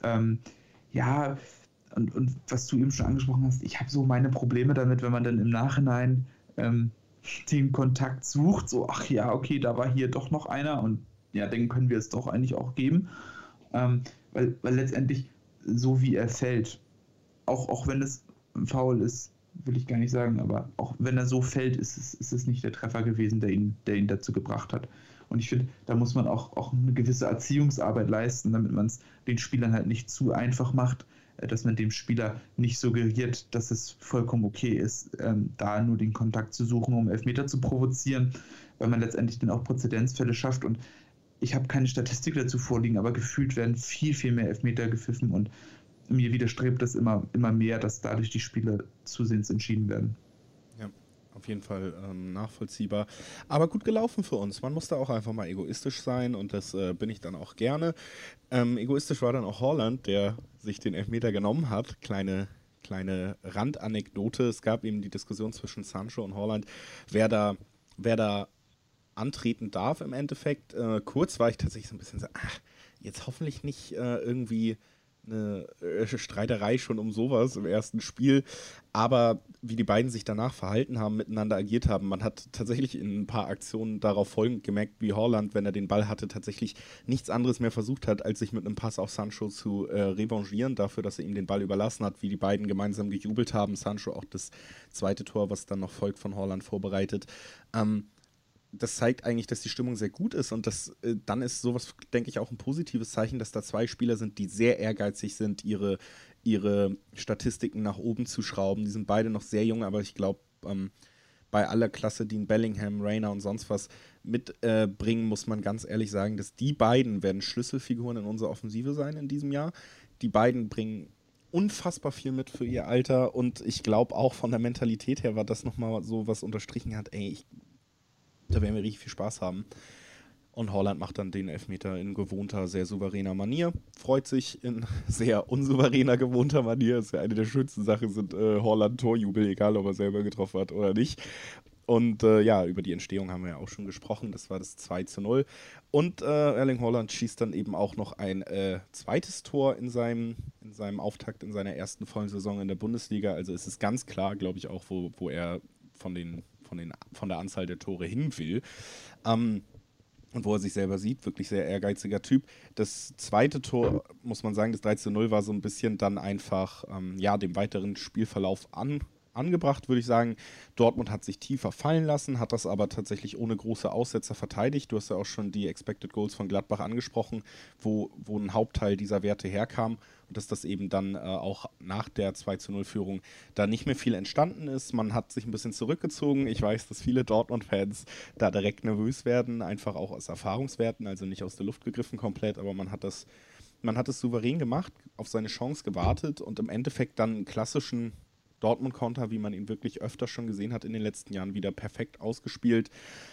Ja, und was du eben schon angesprochen hast, ich habe so meine Probleme damit, wenn man dann im Nachhinein den Kontakt sucht, so, ach ja, okay, da war hier doch noch einer und ja, den können wir es doch eigentlich auch geben. Weil letztendlich, so wie er fällt, auch wenn es ein Foul ist, will ich gar nicht sagen, aber auch wenn er so fällt, ist es nicht der Treffer gewesen, der ihn dazu gebracht hat. Und ich finde, da muss man auch eine gewisse Erziehungsarbeit leisten, damit man es den Spielern halt nicht zu einfach macht, dass man dem Spieler nicht suggeriert, dass es vollkommen okay ist, da nur den Kontakt zu suchen, um Elfmeter zu provozieren, weil man letztendlich dann auch Präzedenzfälle schafft. Und ich habe keine Statistik dazu vorliegen, aber gefühlt werden viel, viel mehr Elfmeter gepfiffen und mir widerstrebt es immer mehr, dass dadurch die Spiele zusehends entschieden werden. Ja, auf jeden Fall nachvollziehbar. Aber gut gelaufen für uns. Man muss da auch einfach mal egoistisch sein und das bin ich dann auch gerne. Egoistisch war dann auch Haaland, der sich den Elfmeter genommen hat. Kleine Randanekdote. Es gab eben die Diskussion zwischen Sancho und Haaland, wer da antreten darf im Endeffekt. Kurz war ich tatsächlich so ein bisschen so, jetzt hoffentlich nicht irgendwie eine Streiterei schon um sowas im ersten Spiel, aber wie die beiden sich danach verhalten haben, miteinander agiert haben, man hat tatsächlich in ein paar Aktionen darauf folgend gemerkt, wie Haaland, wenn er den Ball hatte, tatsächlich nichts anderes mehr versucht hat, als sich mit einem Pass auf Sancho zu revanchieren, dafür, dass er ihm den Ball überlassen hat, wie die beiden gemeinsam gejubelt haben, Sancho auch das zweite Tor, was dann noch folgt, von Haaland vorbereitet. das zeigt eigentlich, dass die Stimmung sehr gut ist und dann ist sowas, denke ich, auch ein positives Zeichen, dass da 2 Spieler sind, die sehr ehrgeizig sind, ihre Statistiken nach oben zu schrauben. Die sind beide noch sehr jung, aber ich glaube, bei aller Klasse, die in Bellingham, Rayner und sonst was mitbringen, muss man ganz ehrlich sagen, dass die beiden werden Schlüsselfiguren in unserer Offensive sein in diesem Jahr. Die beiden bringen unfassbar viel mit für ihr Alter und ich glaube auch von der Mentalität her war das nochmal so, was unterstrichen hat, da werden wir richtig viel Spaß haben. Und Haaland macht dann den Elfmeter in gewohnter, sehr souveräner Manier. Freut sich in sehr unsouveräner, gewohnter Manier. Das ist ja eine der schönsten Sachen, sind Haaland-Torjubel, egal ob er selber getroffen hat oder nicht. Und über die Entstehung haben wir ja auch schon gesprochen. Das war das 2:0. Und Erling Haaland schießt dann eben auch noch ein zweites Tor in seinem Auftakt in seiner ersten vollen Saison in der Bundesliga. Also ist es ganz klar, glaube ich, auch, wo er von der Anzahl der Tore hin will. Und wo er sich selber sieht, wirklich sehr ehrgeiziger Typ. Das zweite Tor, muss man sagen, das 3:0 war so ein bisschen dann einfach, dem weiteren Spielverlauf angebracht, würde ich sagen. Dortmund hat sich tiefer fallen lassen, hat das aber tatsächlich ohne große Aussetzer verteidigt. Du hast ja auch schon die Expected Goals von Gladbach angesprochen, wo ein Hauptteil dieser Werte herkam und dass das eben dann auch nach der 2:0-Führung da nicht mehr viel entstanden ist. Man hat sich ein bisschen zurückgezogen. Ich weiß, dass viele Dortmund-Fans da direkt nervös werden, einfach auch aus Erfahrungswerten, also nicht aus der Luft gegriffen komplett, aber man hat es souverän gemacht, auf seine Chance gewartet und im Endeffekt dann einen klassischen Dortmund-Konter, wie man ihn wirklich öfter schon gesehen hat in den letzten Jahren, wieder perfekt ausgespielt.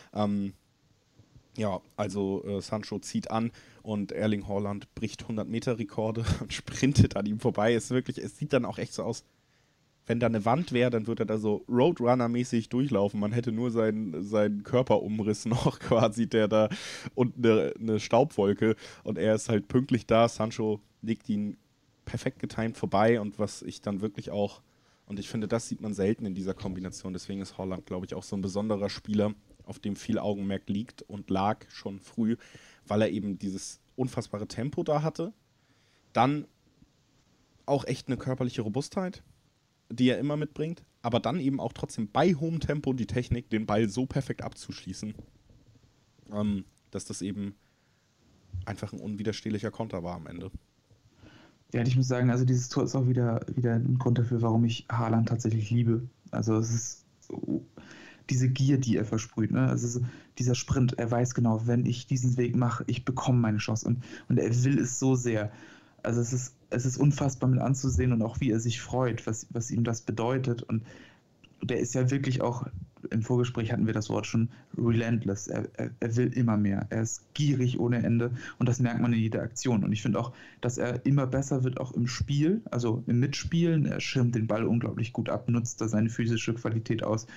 Sancho zieht an und Erling Haaland bricht 100-Meter-Rekorde und sprintet an ihm vorbei. Es sieht dann auch echt so aus, wenn da eine Wand wäre, dann würde er da so Roadrunner-mäßig durchlaufen. Man hätte nur seinen Körperumriss noch quasi, der da und eine Staubwolke und er ist halt pünktlich da. Sancho legt ihn perfekt getimt vorbei und was ich dann wirklich auch, und ich finde, das sieht man selten in dieser Kombination, deswegen ist Haaland, glaube ich, auch so ein besonderer Spieler, auf dem viel Augenmerk liegt und lag schon früh, weil er eben dieses unfassbare Tempo da hatte. Dann auch echt eine körperliche Robustheit, die er immer mitbringt, aber dann eben auch trotzdem bei hohem Tempo die Technik, den Ball so perfekt abzuschließen, dass das eben einfach ein unwiderstehlicher Konter war am Ende. Ja, ich muss sagen, also dieses Tor ist auch wieder ein Grund dafür, warum ich Haaland tatsächlich liebe. Also es ist so, diese Gier, die er versprüht, ne? Also dieser Sprint, er weiß genau, wenn ich diesen Weg mache, ich bekomme meine Chance und er will es so sehr. Also es ist unfassbar mit anzusehen und auch wie er sich freut, was ihm das bedeutet und der ist ja wirklich auch, im Vorgespräch hatten wir das Wort schon, relentless. Er will immer mehr. Er ist gierig ohne Ende und das merkt man in jeder Aktion. Und ich finde auch, dass er immer besser wird, auch im Spiel, also im Mitspielen. Er schirmt den Ball unglaublich gut ab, nutzt da seine physische Qualität aus,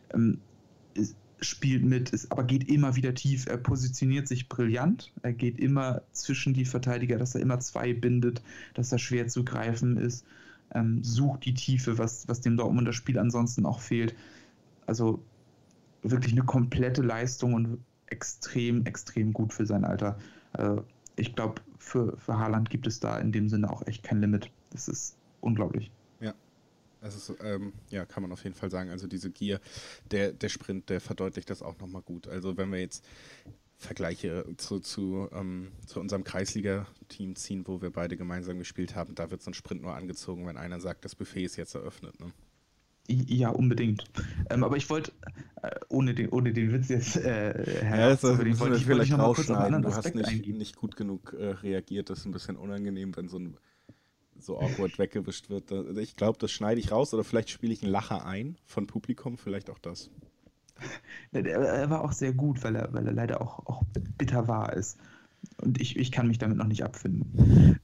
spielt mit, aber geht immer wieder tief. Er positioniert sich brillant. Er geht immer zwischen die Verteidiger, dass er immer 2 bindet, dass er schwer zu greifen ist. Sucht die Tiefe, was dem Dortmunder Spiel ansonsten auch fehlt. Also wirklich eine komplette Leistung und extrem, extrem gut für sein Alter. Ich glaube, für Haaland gibt es da in dem Sinne auch echt kein Limit. Das ist unglaublich. Ja, es ist, kann man auf jeden Fall sagen. Also diese Gier, der Sprint, der verdeutlicht das auch nochmal gut. Also wenn wir jetzt Vergleiche zu unserem Kreisliga-Team ziehen, wo wir beide gemeinsam gespielt haben, da wird so ein Sprint nur angezogen, wenn einer sagt, das Buffet ist jetzt eröffnet. Ne? Ja, unbedingt. Aber ich wollte, ohne den Witz jetzt ich wollte vielleicht noch mal rausschneiden. Du hast nicht gut genug reagiert. Das ist ein bisschen unangenehm, wenn so awkward weggewischt wird. Ich glaube, das schneide ich raus oder vielleicht spiele ich einen Lacher ein von Publikum, vielleicht auch das. Er war auch sehr gut, weil er leider auch bitter wahr ist. Und ich kann mich damit noch nicht abfinden.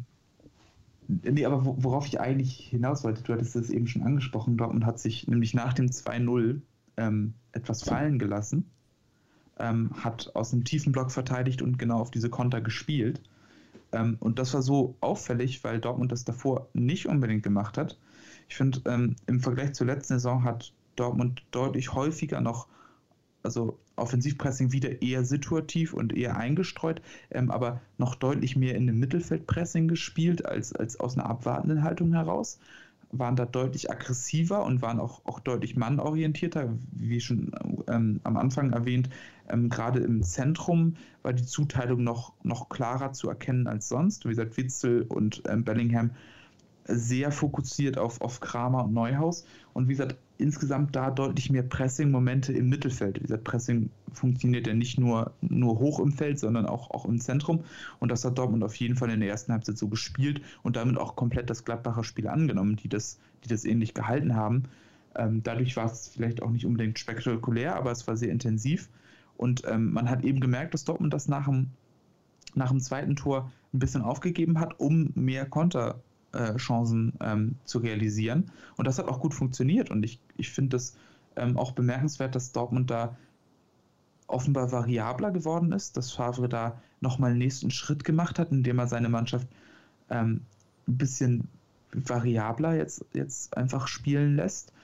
Aber worauf ich eigentlich hinaus wollte, du hattest es eben schon angesprochen, Dortmund hat sich nämlich nach dem 2:0 etwas fallen gelassen, hat aus einem tiefen Block verteidigt und genau auf diese Konter gespielt. Und das war so auffällig, weil Dortmund das davor nicht unbedingt gemacht hat. Ich finde, im Vergleich zur letzten Saison hat Dortmund deutlich häufiger noch, also Offensivpressing wieder eher situativ und eher eingestreut, aber noch deutlich mehr in dem Mittelfeldpressing gespielt als aus einer abwartenden Haltung heraus. waren da deutlich aggressiver und waren auch deutlich mannorientierter, wie schon am Anfang erwähnt. Gerade im Zentrum war die Zuteilung noch klarer zu erkennen als sonst. Wie gesagt, Witsel und Bellingham sehr fokussiert auf Kramer und Neuhaus. Und wie gesagt, insgesamt da deutlich mehr Pressing-Momente im Mittelfeld. Wie gesagt, Pressing funktioniert ja nicht nur hoch im Feld, sondern auch im Zentrum. Und das hat Dortmund auf jeden Fall in der ersten Halbzeit so gespielt und damit auch komplett das Gladbacher Spiel angenommen, die das ähnlich gehalten haben. Dadurch war es vielleicht auch nicht unbedingt spektakulär, aber es war sehr intensiv. Und man hat eben gemerkt, dass Dortmund das nach dem zweiten Tor ein bisschen aufgegeben hat, um mehr Konterchancen zu realisieren. Und das hat auch gut funktioniert. Und ich finde das auch bemerkenswert, dass Dortmund da offenbar variabler geworden ist, dass Favre da nochmal einen nächsten Schritt gemacht hat, indem er seine Mannschaft ein bisschen variabler jetzt einfach spielen lässt,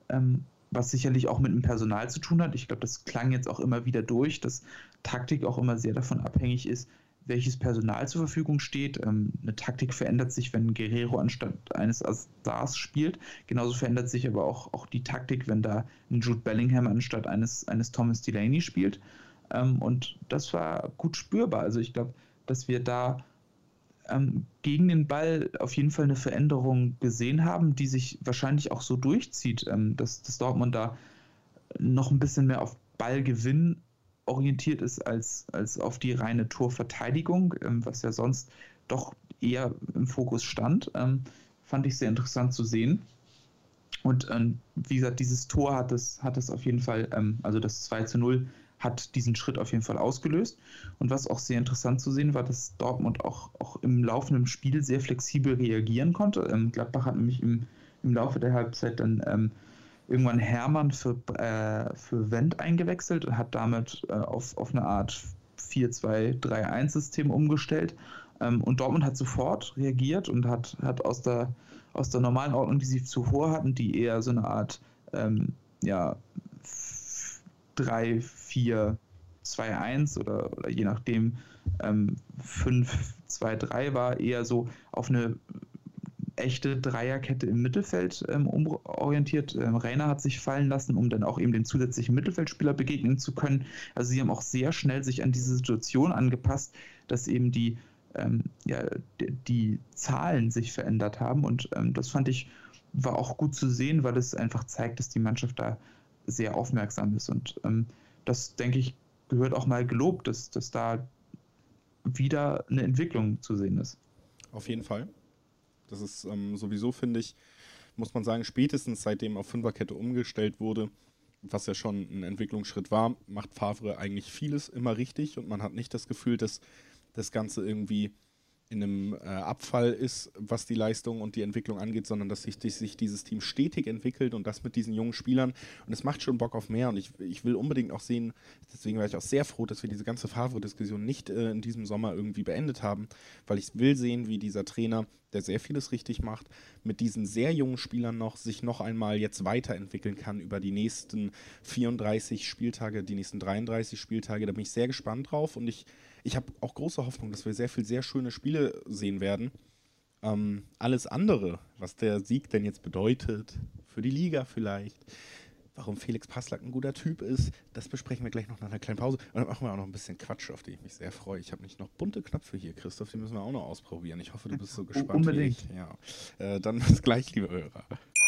was sicherlich auch mit dem Personal zu tun hat. Ich glaube, das klang jetzt auch immer wieder durch, dass Taktik auch immer sehr davon abhängig ist, welches Personal zur Verfügung steht. Eine Taktik verändert sich, wenn Guerrero anstatt eines Azars spielt. Genauso verändert sich aber auch die Taktik, wenn da ein Jude Bellingham anstatt eines Thomas Delaney spielt. Und das war gut spürbar. Also ich glaube, dass wir da gegen den Ball auf jeden Fall eine Veränderung gesehen haben, die sich wahrscheinlich auch so durchzieht, dass Dortmund da noch ein bisschen mehr auf Ballgewinn orientiert ist als auf die reine Torverteidigung, was ja sonst doch eher im Fokus stand. Fand ich sehr interessant zu sehen. Und wie gesagt, dieses Tor hat es auf jeden Fall, also das 2:0 hat diesen Schritt auf jeden Fall ausgelöst. Und was auch sehr interessant zu sehen war, dass Dortmund auch im laufenden Spiel sehr flexibel reagieren konnte. Gladbach hat nämlich im Laufe der Halbzeit dann irgendwann Hermann für Wendt eingewechselt und hat damit auf eine Art 4-2-3-1-System umgestellt. Und Dortmund hat sofort reagiert und hat aus der normalen Ordnung, die sie zuvor hatten, die eher so eine Art 3-4-2-1 oder je nachdem 5-2-3 war, eher so auf eine echte Dreierkette im Mittelfeld umorientiert. Reina hat sich fallen lassen, um dann auch eben den zusätzlichen Mittelfeldspieler begegnen zu können. Also sie haben auch sehr schnell sich an diese Situation angepasst, dass eben die Zahlen sich verändert haben. Und das fand ich, war auch gut zu sehen, weil es einfach zeigt, dass die Mannschaft da sehr aufmerksam ist. Und das, denke ich, gehört auch mal gelobt, dass da wieder eine Entwicklung zu sehen ist. Auf jeden Fall. Das ist sowieso, finde ich, muss man sagen, spätestens seitdem auf Fünferkette umgestellt wurde, was ja schon ein Entwicklungsschritt war, macht Favre eigentlich vieles immer richtig und man hat nicht das Gefühl, dass das Ganze irgendwie in einem Abfall ist, was die Leistung und die Entwicklung angeht, sondern dass sich dieses Team stetig entwickelt und das mit diesen jungen Spielern. Und es macht schon Bock auf mehr. Und ich will unbedingt auch sehen, deswegen war ich auch sehr froh, dass wir diese ganze Favre-Diskussion nicht in diesem Sommer irgendwie beendet haben, weil ich will sehen, wie dieser Trainer, der sehr vieles richtig macht, mit diesen sehr jungen Spielern sich noch einmal jetzt weiterentwickeln kann über die nächsten 34 Spieltage, die nächsten 33 Spieltage. Da bin ich sehr gespannt drauf und ich habe auch große Hoffnung, dass wir sehr schöne Spiele sehen werden. Alles andere, was der Sieg denn jetzt bedeutet, für die Liga vielleicht, warum Felix Passlack ein guter Typ ist, das besprechen wir gleich noch nach einer kleinen Pause. Und dann machen wir auch noch ein bisschen Quatsch, auf den ich mich sehr freue. Ich habe nicht noch bunte Knöpfe hier, Christoph, die müssen wir auch noch ausprobieren. Ich hoffe, du bist so gespannt. Unbedingt. Wie ich. Ja. Dann bis gleich, liebe Hörer.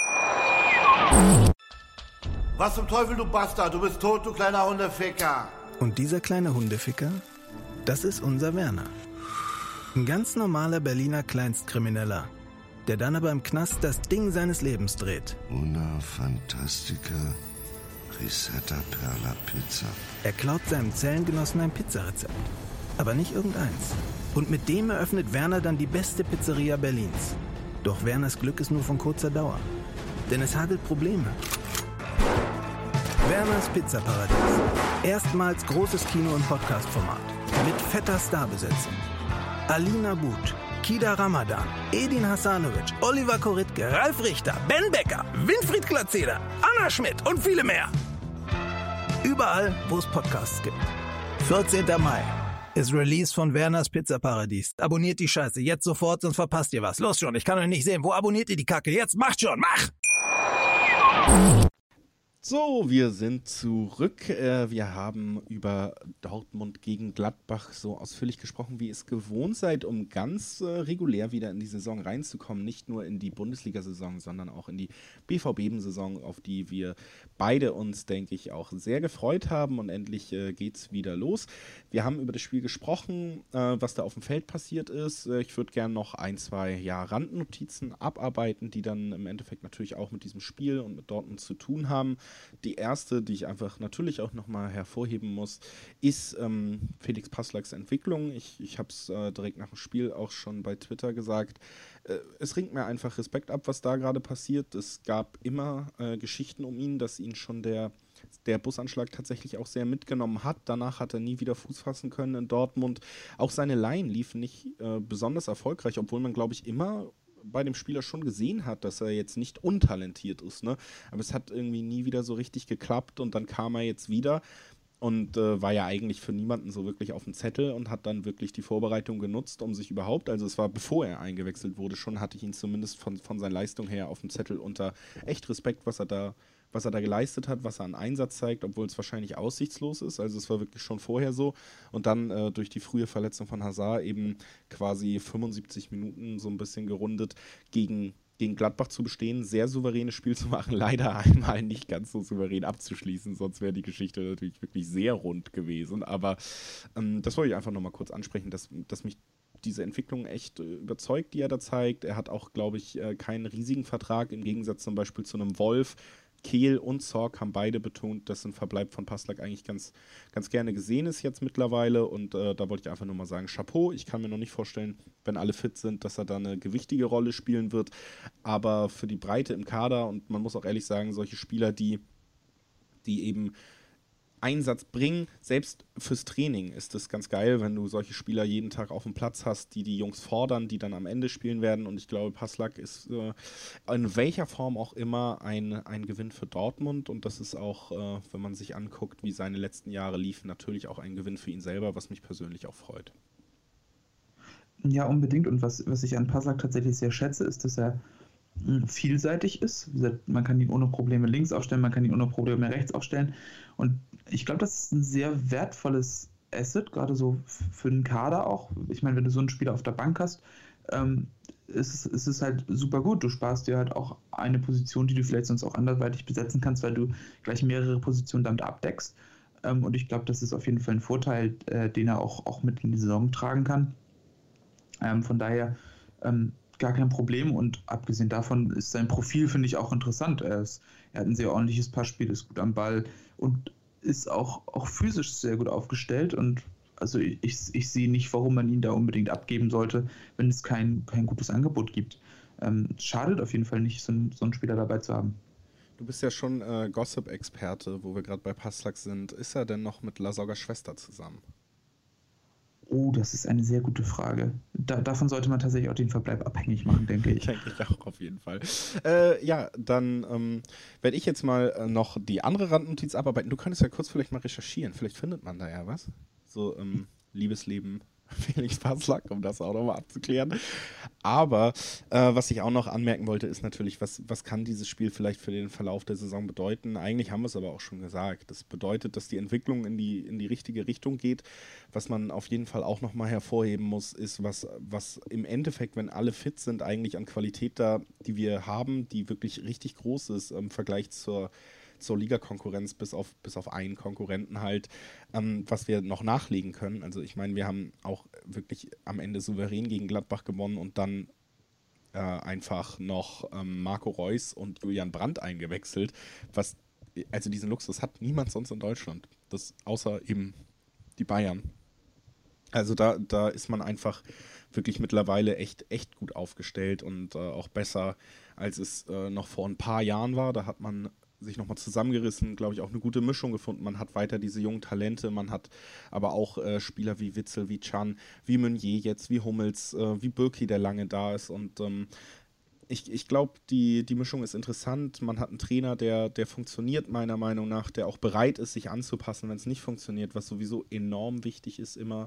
Was zum Teufel, du Bastard? Du bist tot, du kleiner Hundeficker. Und dieser kleine Hundeficker, das ist unser Werner. Ein ganz normaler Berliner Kleinstkrimineller, der dann aber im Knast das Ding seines Lebens dreht. Una Fantastica Risetta Perla Pizza. Er klaut seinem Zellengenossen ein Pizzarezept. Aber nicht irgendeins. Und mit dem eröffnet Werner dann die beste Pizzeria Berlins. Doch Werners Glück ist nur von kurzer Dauer. Denn es hagelt Probleme. Werners Pizzaparadies. Erstmals großes Kino- und Podcast-Format. Mit fetter Starbesetzung. Alina But, Kida Ramadan, Edin Hasanovic, Oliver Koritke, Ralf Richter, Ben Becker, Winfried Glatzeder, Anna Schmidt und viele mehr. Überall, wo es Podcasts gibt. 14. Mai ist Release von Werners Pizzaparadies. Abonniert die Scheiße jetzt sofort, sonst verpasst ihr was. Los schon, ich kann euch nicht sehen. Wo abonniert ihr die Kacke? Jetzt macht schon, mach! So, wir sind zurück. Wir haben über Dortmund gegen Gladbach so ausführlich gesprochen, wie ihr es gewohnt seid, um ganz regulär wieder in die Saison reinzukommen. Nicht nur in die Bundesliga-Saison, sondern auch in die BVB-Saison, auf die wir beide uns, denke ich, auch sehr gefreut haben. Und endlich geht's wieder los. Wir haben über das Spiel gesprochen, was da auf dem Feld passiert ist. Ich würde gerne noch 1, 2 Randnotizen abarbeiten, die dann im Endeffekt natürlich auch mit diesem Spiel und mit Dortmund zu tun haben. Die erste, die ich einfach natürlich auch nochmal hervorheben muss, ist Felix Passlacks Entwicklung. Ich habe es direkt nach dem Spiel auch schon bei Twitter gesagt. Es ringt mir einfach Respekt ab, was da gerade passiert. Es gab immer Geschichten um ihn, dass ihn schon der Busanschlag tatsächlich auch sehr mitgenommen hat. Danach hat er nie wieder Fuß fassen können in Dortmund. Auch seine Leihen liefen nicht besonders erfolgreich, obwohl man, glaube ich, immer bei dem Spieler schon gesehen hat, dass er jetzt nicht untalentiert ist, ne? Aber es hat irgendwie nie wieder so richtig geklappt und dann kam er jetzt wieder und war ja eigentlich für niemanden so wirklich auf dem Zettel und hat dann wirklich die Vorbereitung genutzt, um sich überhaupt, also es war bevor er eingewechselt wurde schon, hatte ich ihn zumindest von seiner Leistung her auf dem Zettel unter echt Respekt, was er da geleistet hat, was er an Einsatz zeigt, obwohl es wahrscheinlich aussichtslos ist. Also es war wirklich schon vorher so. Und dann durch die frühe Verletzung von Hazard eben quasi 75 Minuten so ein bisschen gerundet gegen Gladbach zu bestehen, sehr souveränes Spiel zu machen, leider einmal nicht ganz so souverän abzuschließen, sonst wäre die Geschichte natürlich wirklich sehr rund gewesen. Aber das wollte ich einfach nochmal kurz ansprechen, dass mich diese Entwicklung echt überzeugt, die er da zeigt. Er hat auch, glaube ich, keinen riesigen Vertrag, im Gegensatz zum Beispiel zu einem Wolf. Kehl und Zorc haben beide betont, dass ein Verbleib von Passlack eigentlich ganz, ganz gerne gesehen ist jetzt mittlerweile und da wollte ich einfach nur mal sagen, Chapeau, ich kann mir noch nicht vorstellen, wenn alle fit sind, dass er da eine gewichtige Rolle spielen wird, aber für die Breite im Kader und man muss auch ehrlich sagen, solche Spieler, die eben Einsatz bringen, selbst fürs Training ist es ganz geil, wenn du solche Spieler jeden Tag auf dem Platz hast, die Jungs fordern, die dann am Ende spielen werden und ich glaube, Passlack ist in welcher Form auch immer ein Gewinn für Dortmund und das ist auch, wenn man sich anguckt, wie seine letzten Jahre liefen, natürlich auch ein Gewinn für ihn selber, was mich persönlich auch freut. Ja, unbedingt und was ich an Passlack tatsächlich sehr schätze, ist, dass er vielseitig ist. Wie gesagt, man kann ihn ohne Probleme links aufstellen, man kann ihn ohne Probleme rechts aufstellen und ich glaube, das ist ein sehr wertvolles Asset, gerade so für den Kader auch. Ich meine, wenn du so einen Spieler auf der Bank hast, ist es halt super gut. Du sparst dir halt auch eine Position, die du vielleicht sonst auch anderweitig besetzen kannst, weil du gleich mehrere Positionen damit abdeckst. Und ich glaube, das ist auf jeden Fall ein Vorteil, den er auch mit in die Saison tragen kann. Von daher gar kein Problem und abgesehen davon ist sein Profil, finde ich, auch interessant. Er hat ein sehr ordentliches Passspiel, ist gut am Ball und ist auch physisch sehr gut aufgestellt und also ich sehe nicht, warum man ihn da unbedingt abgeben sollte, wenn es kein gutes Angebot gibt. Schadet auf jeden Fall nicht, so einen Spieler dabei zu haben. Du bist ja schon Gossip-Experte, wo wir gerade bei Passlack sind. Ist er denn noch mit Lasoggas Schwester zusammen? Oh, das ist eine sehr gute Frage. Davon sollte man tatsächlich auch den Verbleib abhängig machen, denke ich. Denke ich auch auf jeden Fall. Ja, dann werde ich jetzt mal noch die andere Randnotiz abarbeiten. Du könntest ja kurz vielleicht mal recherchieren. Vielleicht findet man da ja was. So Liebesleben Felix Passlack, um das auch nochmal abzuklären. Aber was ich auch noch anmerken wollte, ist natürlich, was kann dieses Spiel vielleicht für den Verlauf der Saison bedeuten? Eigentlich haben wir es aber auch schon gesagt. Das bedeutet, dass die Entwicklung in die richtige Richtung geht. Was man auf jeden Fall auch nochmal hervorheben muss, ist, was im Endeffekt, wenn alle fit sind, eigentlich an Qualität da, die wir haben, die wirklich richtig groß ist im Vergleich zur Liga-Konkurrenz bis auf einen Konkurrenten halt, was wir noch nachlegen können. Also ich meine, wir haben auch wirklich am Ende souverän gegen Gladbach gewonnen und dann einfach noch Marco Reus und Julian Brandt eingewechselt, also diesen Luxus hat niemand sonst in Deutschland, außer eben die Bayern. Also da ist man einfach wirklich mittlerweile echt gut aufgestellt und auch besser, als es noch vor ein paar Jahren war. Da hat man sich nochmal zusammengerissen, glaube ich, auch eine gute Mischung gefunden. Man hat weiter diese jungen Talente, man hat aber auch Spieler wie Witzel, wie Can, wie Meunier jetzt, wie Hummels, wie Birki, der lange da ist und ich glaube, die Mischung ist interessant. Man hat einen Trainer, der funktioniert meiner Meinung nach, der auch bereit ist, sich anzupassen, wenn es nicht funktioniert, was sowieso enorm wichtig ist immer.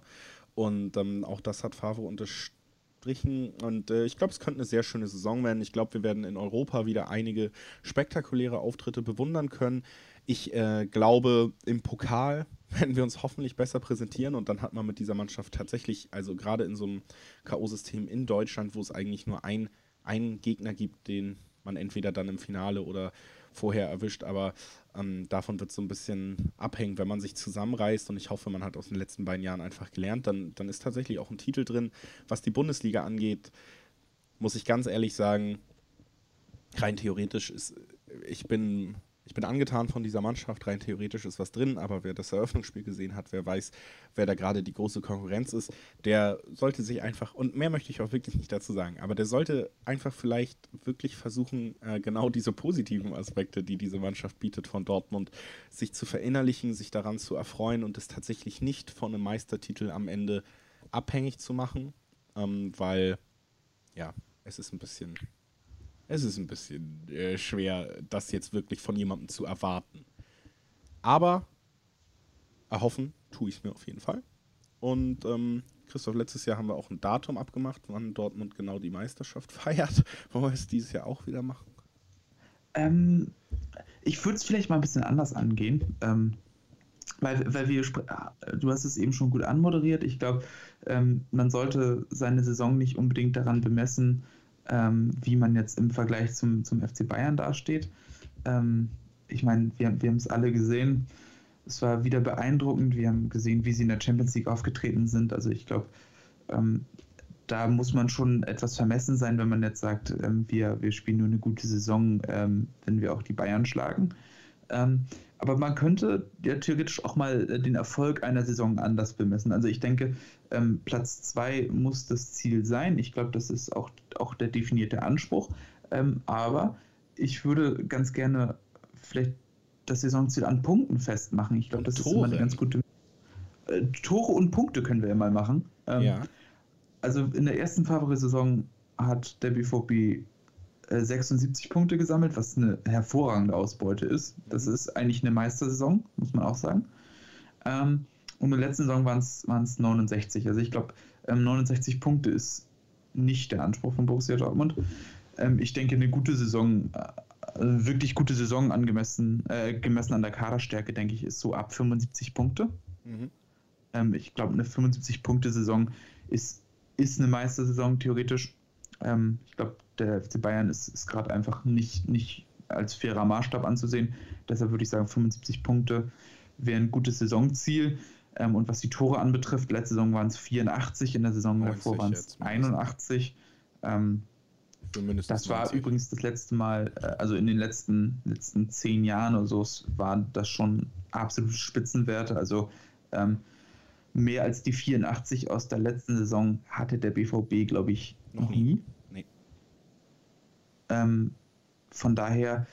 Und auch das hat Favre unterstrichen. Und ich glaube, es könnte eine sehr schöne Saison werden. Ich glaube, wir werden in Europa wieder einige spektakuläre Auftritte bewundern können. Ich glaube, im Pokal werden wir uns hoffentlich besser präsentieren. Und dann hat man mit dieser Mannschaft tatsächlich, also gerade in so einem K.O.-System in Deutschland, wo es eigentlich nur einen Gegner gibt, den man entweder dann im Finale oder vorher erwischt, aber davon wird es so ein bisschen abhängen, wenn man sich zusammenreißt, und ich hoffe, man hat aus den letzten beiden Jahren einfach gelernt, dann ist tatsächlich auch ein Titel drin. Was die Bundesliga angeht, muss ich ganz ehrlich sagen, rein theoretisch ich bin angetan von dieser Mannschaft, rein theoretisch ist was drin, aber wer das Eröffnungsspiel gesehen hat, wer weiß, wer da gerade die große Konkurrenz ist, der sollte sich einfach, und mehr möchte ich auch wirklich nicht dazu sagen, aber der sollte einfach vielleicht wirklich versuchen, genau diese positiven Aspekte, die diese Mannschaft bietet von Dortmund, sich zu verinnerlichen, sich daran zu erfreuen und es tatsächlich nicht von einem Meistertitel am Ende abhängig zu machen, weil, ja, es ist ein bisschen schwer, das jetzt wirklich von jemandem zu erwarten. Aber erhoffen tue ich es mir auf jeden Fall. Und Christoph, letztes Jahr haben wir auch ein Datum abgemacht, wann Dortmund genau die Meisterschaft feiert. Wollen wir es dieses Jahr auch wieder machen? Ich würde es vielleicht mal ein bisschen anders angehen, weil du hast es eben schon gut anmoderiert. Ich glaube, man sollte seine Saison nicht unbedingt daran bemessen, wie man jetzt im Vergleich zum FC Bayern dasteht. Ich meine, wir haben es alle gesehen. Es war wieder beeindruckend. Wir haben gesehen, wie sie in der Champions League aufgetreten sind. Also ich glaube, da muss man schon etwas vermessen sein, wenn man jetzt sagt, wir spielen nur eine gute Saison, wenn wir auch die Bayern schlagen. Aber man könnte ja theoretisch auch mal den Erfolg einer Saison anders bemessen. Also ich denke, Platz 2 muss das Ziel sein. Ich glaube, das ist auch der definierte Anspruch. Aber ich würde ganz gerne vielleicht das Saisonziel an Punkten festmachen. Ich glaube, das ist immer eine ganz gute... Tore und Punkte können wir ja mal machen. Ja. Also in der ersten Favre-Saison hat der BVB 76 Punkte gesammelt, was eine hervorragende Ausbeute ist. Das ist eigentlich eine Meistersaison, muss man auch sagen. Und in der letzten Saison waren es 69. Also ich glaube, 69 Punkte ist nicht der Anspruch von Borussia Dortmund. Ich denke, eine gute Saison, wirklich gute Saison gemessen an der Kaderstärke, denke ich, ist so ab 75 Punkte. Ich glaube, eine 75-Punkte-Saison ist eine Meistersaison theoretisch. Ich glaube, der FC Bayern ist gerade einfach nicht als fairer Maßstab anzusehen. Deshalb würde ich sagen, 75 Punkte wäre ein gutes Saisonziel. Und was die Tore anbetrifft, letzte Saison waren es 84, in der Saison davor waren es 81. Das war 90. Übrigens das letzte Mal, also in den letzten 10 Jahren oder so, waren das schon absolute Spitzenwerte. Also mehr als die 84 aus der letzten Saison hatte der BVB, glaube ich, noch nie. Nee. Von daher,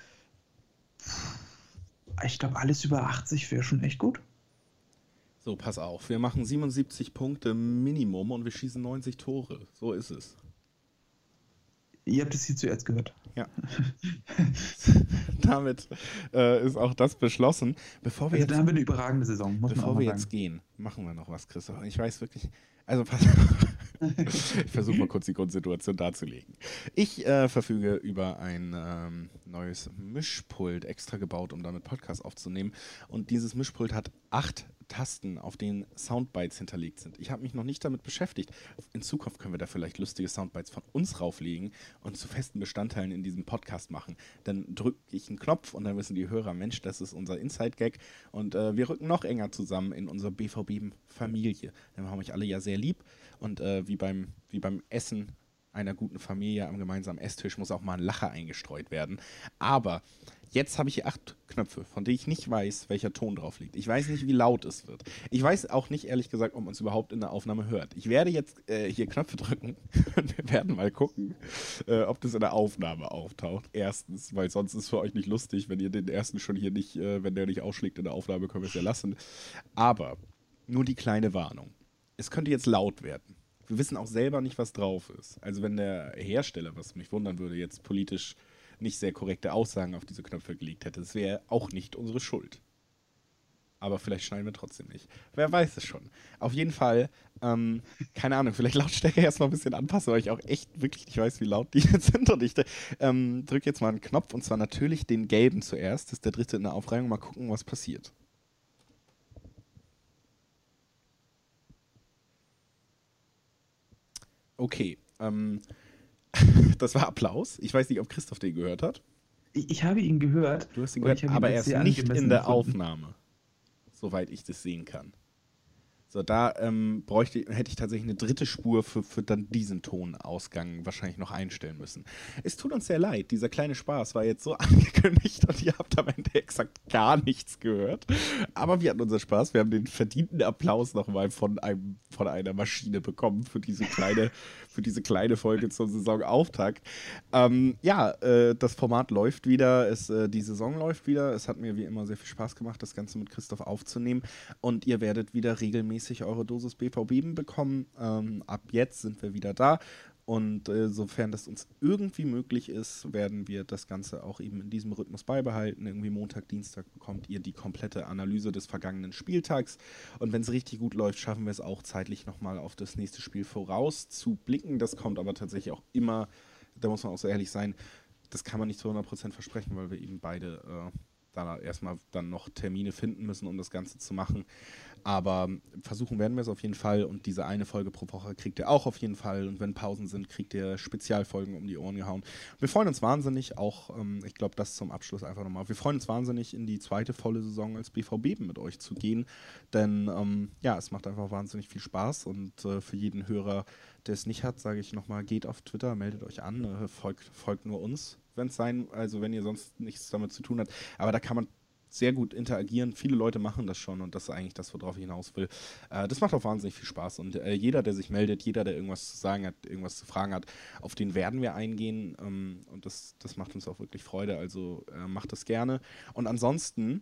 ich glaube, alles über 80 wäre schon echt gut. So, pass auf. Wir machen 77 Punkte Minimum und wir schießen 90 Tore. So ist es. Ihr habt es hier zuerst gehört. Ja. Damit ist auch das beschlossen. Bevor wir dann haben wir eine überragende Saison, muss man auch mal sagen. Bevor wir jetzt gehen, machen wir noch was, Christoph. Ich weiß wirklich, also pass auf. Ich versuche mal kurz die Grundsituation darzulegen. Ich verfüge über ein neues Mischpult extra gebaut, um damit Podcast aufzunehmen. Und dieses Mischpult hat 8 Tasten, auf denen Soundbites hinterlegt sind. Ich habe mich noch nicht damit beschäftigt. In Zukunft können wir da vielleicht lustige Soundbites von uns rauflegen und zu festen Bestandteilen in diesem Podcast machen. Dann drücke ich einen Knopf und dann wissen die Hörer, Mensch, das ist unser Inside-Gag. Und wir rücken noch enger zusammen in unsere BVB-Familie. Denn wir haben euch alle ja sehr lieb. Und wie beim Essen einer guten Familie am gemeinsamen Esstisch muss auch mal ein Lacher eingestreut werden. Aber jetzt habe ich hier 8 Knöpfe, von denen ich nicht weiß, welcher Ton drauf liegt. Ich weiß nicht, wie laut es wird. Ich weiß auch nicht, ehrlich gesagt, ob man es überhaupt in der Aufnahme hört. Ich werde jetzt hier Knöpfe drücken und wir werden mal gucken, ob das in der Aufnahme auftaucht. Erstens, weil sonst ist es für euch nicht lustig, wenn ihr den ersten schon hier nicht, wenn der nicht ausschlägt in der Aufnahme, können wir es ja lassen. Aber nur die kleine Warnung. Es könnte jetzt laut werden. Wir wissen auch selber nicht, was drauf ist. Also wenn der Hersteller, was mich wundern würde, jetzt politisch nicht sehr korrekte Aussagen auf diese Knöpfe gelegt hätte, das wäre auch nicht unsere Schuld. Aber vielleicht schneiden wir trotzdem nicht. Wer weiß es schon. Auf jeden Fall, keine Ahnung, vielleicht Lautstärke erstmal ein bisschen anpassen, weil ich auch echt wirklich nicht weiß, wie laut die jetzt sind. Und ich drücke jetzt mal einen Knopf, und zwar natürlich den gelben zuerst. Das ist der dritte in der Aufreihung. Mal gucken, was passiert. Okay, das war Applaus. Ich weiß nicht, ob Christoph den gehört hat. Ich habe ihn gehört. Du hast ihn gehört, aber er ist nicht in der Aufnahme, soweit ich das sehen kann. So, da hätte ich tatsächlich eine dritte Spur für dann diesen Tonausgang wahrscheinlich noch einstellen müssen. Es tut uns sehr leid, dieser kleine Spaß war jetzt so angekündigt und ihr habt am Ende exakt gar nichts gehört. Aber wir hatten unseren Spaß, wir haben den verdienten Applaus nochmal von einer Maschine bekommen für diese kleine Folge zum Saisonauftakt. Das Format läuft wieder, die Saison läuft wieder. Es hat mir wie immer sehr viel Spaß gemacht, das Ganze mit Christoph aufzunehmen, und ihr werdet wieder regelmäßig eure Dosis BVB bekommen. Ab jetzt sind wir wieder da, und sofern das uns irgendwie möglich ist, werden wir das Ganze auch eben in diesem Rhythmus beibehalten. Irgendwie Montag, Dienstag bekommt ihr die komplette Analyse des vergangenen Spieltags, und wenn es richtig gut läuft, schaffen wir es auch zeitlich nochmal auf das nächste Spiel voraus zu blicken. Das kommt aber tatsächlich auch immer, da muss man auch so ehrlich sein, das kann man nicht zu 100% versprechen, weil wir eben beide da erstmal dann noch Termine finden müssen, um das Ganze zu machen. Aber versuchen werden wir es auf jeden Fall, und diese eine Folge pro Woche kriegt ihr auch auf jeden Fall, und wenn Pausen sind, kriegt ihr Spezialfolgen um die Ohren gehauen. Wir freuen uns wahnsinnig, auch, ich glaube, das zum Abschluss einfach nochmal, wir freuen uns wahnsinnig, in die zweite volle Saison als BVB mit euch zu gehen, denn es macht einfach wahnsinnig viel Spaß, und für jeden Hörer, der es nicht hat, sage ich nochmal, geht auf Twitter, meldet euch an, folgt nur uns, wenn ihr sonst nichts damit zu tun habt, aber da kann man sehr gut interagieren. Viele Leute machen das schon, und das ist eigentlich das, worauf ich hinaus will. Das macht auch wahnsinnig viel Spaß, und jeder, der sich meldet, jeder, der irgendwas zu sagen hat, irgendwas zu fragen hat, auf den werden wir eingehen, und das macht uns auch wirklich Freude, also macht das gerne. Und ansonsten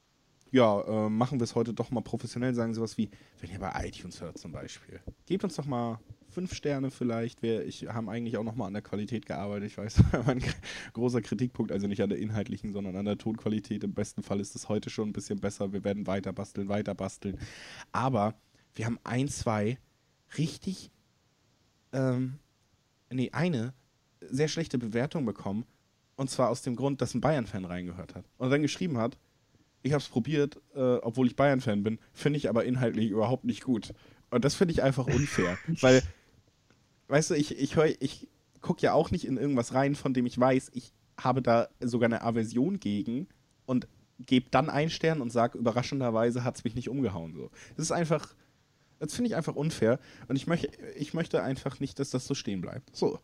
machen wir es heute doch mal professionell, sagen sowas wie, wenn ihr bei iTunes hört zum Beispiel, gebt uns doch mal 5 Sterne vielleicht. Wir haben eigentlich auch nochmal an der Qualität gearbeitet. Ich weiß, mein großer Kritikpunkt, also nicht an der inhaltlichen, sondern an der Tonqualität. Im besten Fall ist es heute schon ein bisschen besser. Wir werden weiter basteln. Aber wir haben 1, 2 richtig, eine sehr schlechte Bewertung bekommen. Und zwar aus dem Grund, dass ein Bayern-Fan reingehört hat. Und dann geschrieben hat, ich habe es probiert, obwohl ich Bayern-Fan bin, finde ich aber inhaltlich überhaupt nicht gut. Und das finde ich einfach unfair, weil, weißt du, ich gucke ja auch nicht in irgendwas rein, von dem ich weiß, ich habe da sogar eine Aversion gegen, und gebe dann 1 Stern und sage, überraschenderweise hat es mich nicht umgehauen. So. Das finde ich einfach unfair, und ich möchte einfach nicht, dass das so stehen bleibt. So.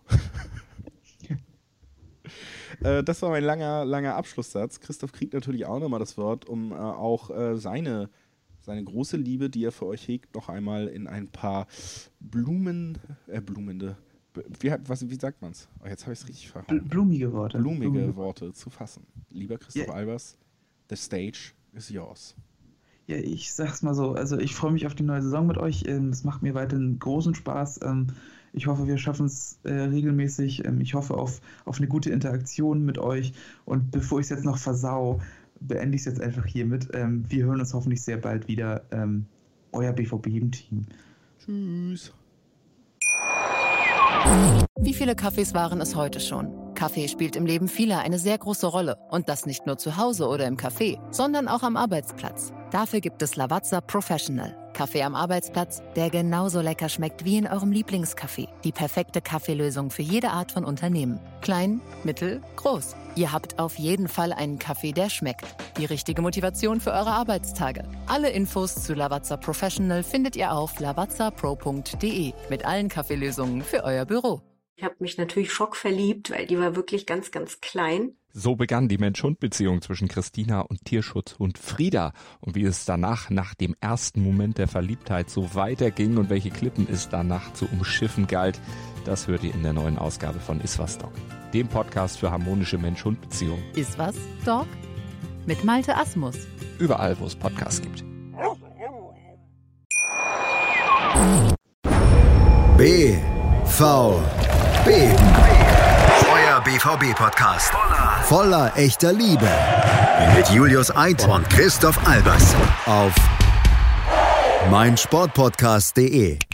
Das war mein langer Abschlusssatz. Christoph kriegt natürlich auch nochmal das Wort, um auch seine große Liebe, die er für euch hegt, noch einmal in ein paar wie sagt man's? Oh, jetzt habe ich es richtig verhauen. Blumige Worte. Blumige Worte zu fassen. Lieber Christoph Albers, the stage is yours. Ja, ich sag's mal so, also ich freue mich auf die neue Saison mit euch. Es macht mir weiterhin großen Spaß. Ich hoffe, wir schaffen es regelmäßig. Ich hoffe auf eine gute Interaktion mit euch. Und bevor ich es jetzt noch versau, beende ich es jetzt einfach hiermit. Wir hören uns hoffentlich sehr bald wieder. Euer BVB-Team. Tschüss. Wie viele Kaffees waren es heute schon? Kaffee spielt im Leben vieler eine sehr große Rolle. Und das nicht nur zu Hause oder im Café, sondern auch am Arbeitsplatz. Dafür gibt es Lavazza Professional. Kaffee am Arbeitsplatz, der genauso lecker schmeckt wie in eurem Lieblingscafé. Die perfekte Kaffeelösung für jede Art von Unternehmen. Klein, mittel, groß. Ihr habt auf jeden Fall einen Kaffee, der schmeckt. Die richtige Motivation für eure Arbeitstage. Alle Infos zu Lavazza Professional findet ihr auf lavazzapro.de mit allen Kaffeelösungen für euer Büro. Ich habe mich natürlich schockverliebt, weil die war wirklich ganz, ganz klein. So begann die Mensch-Hund-Beziehung zwischen Christina und Tierschutzhund Frieda. Und wie es danach, nach dem ersten Moment der Verliebtheit, so weiterging und welche Klippen es danach zu umschiffen galt, das hört ihr in der neuen Ausgabe von Iswas Dog, dem Podcast für harmonische Mensch-Hund-Beziehungen. Iswas Dog? Mit Malte Asmus. Überall, wo es Podcasts gibt. BVB. Euer BVB-Podcast. Voller echter Liebe. Mit Julius Eid und Christoph Albers. Auf meinsportpodcast.de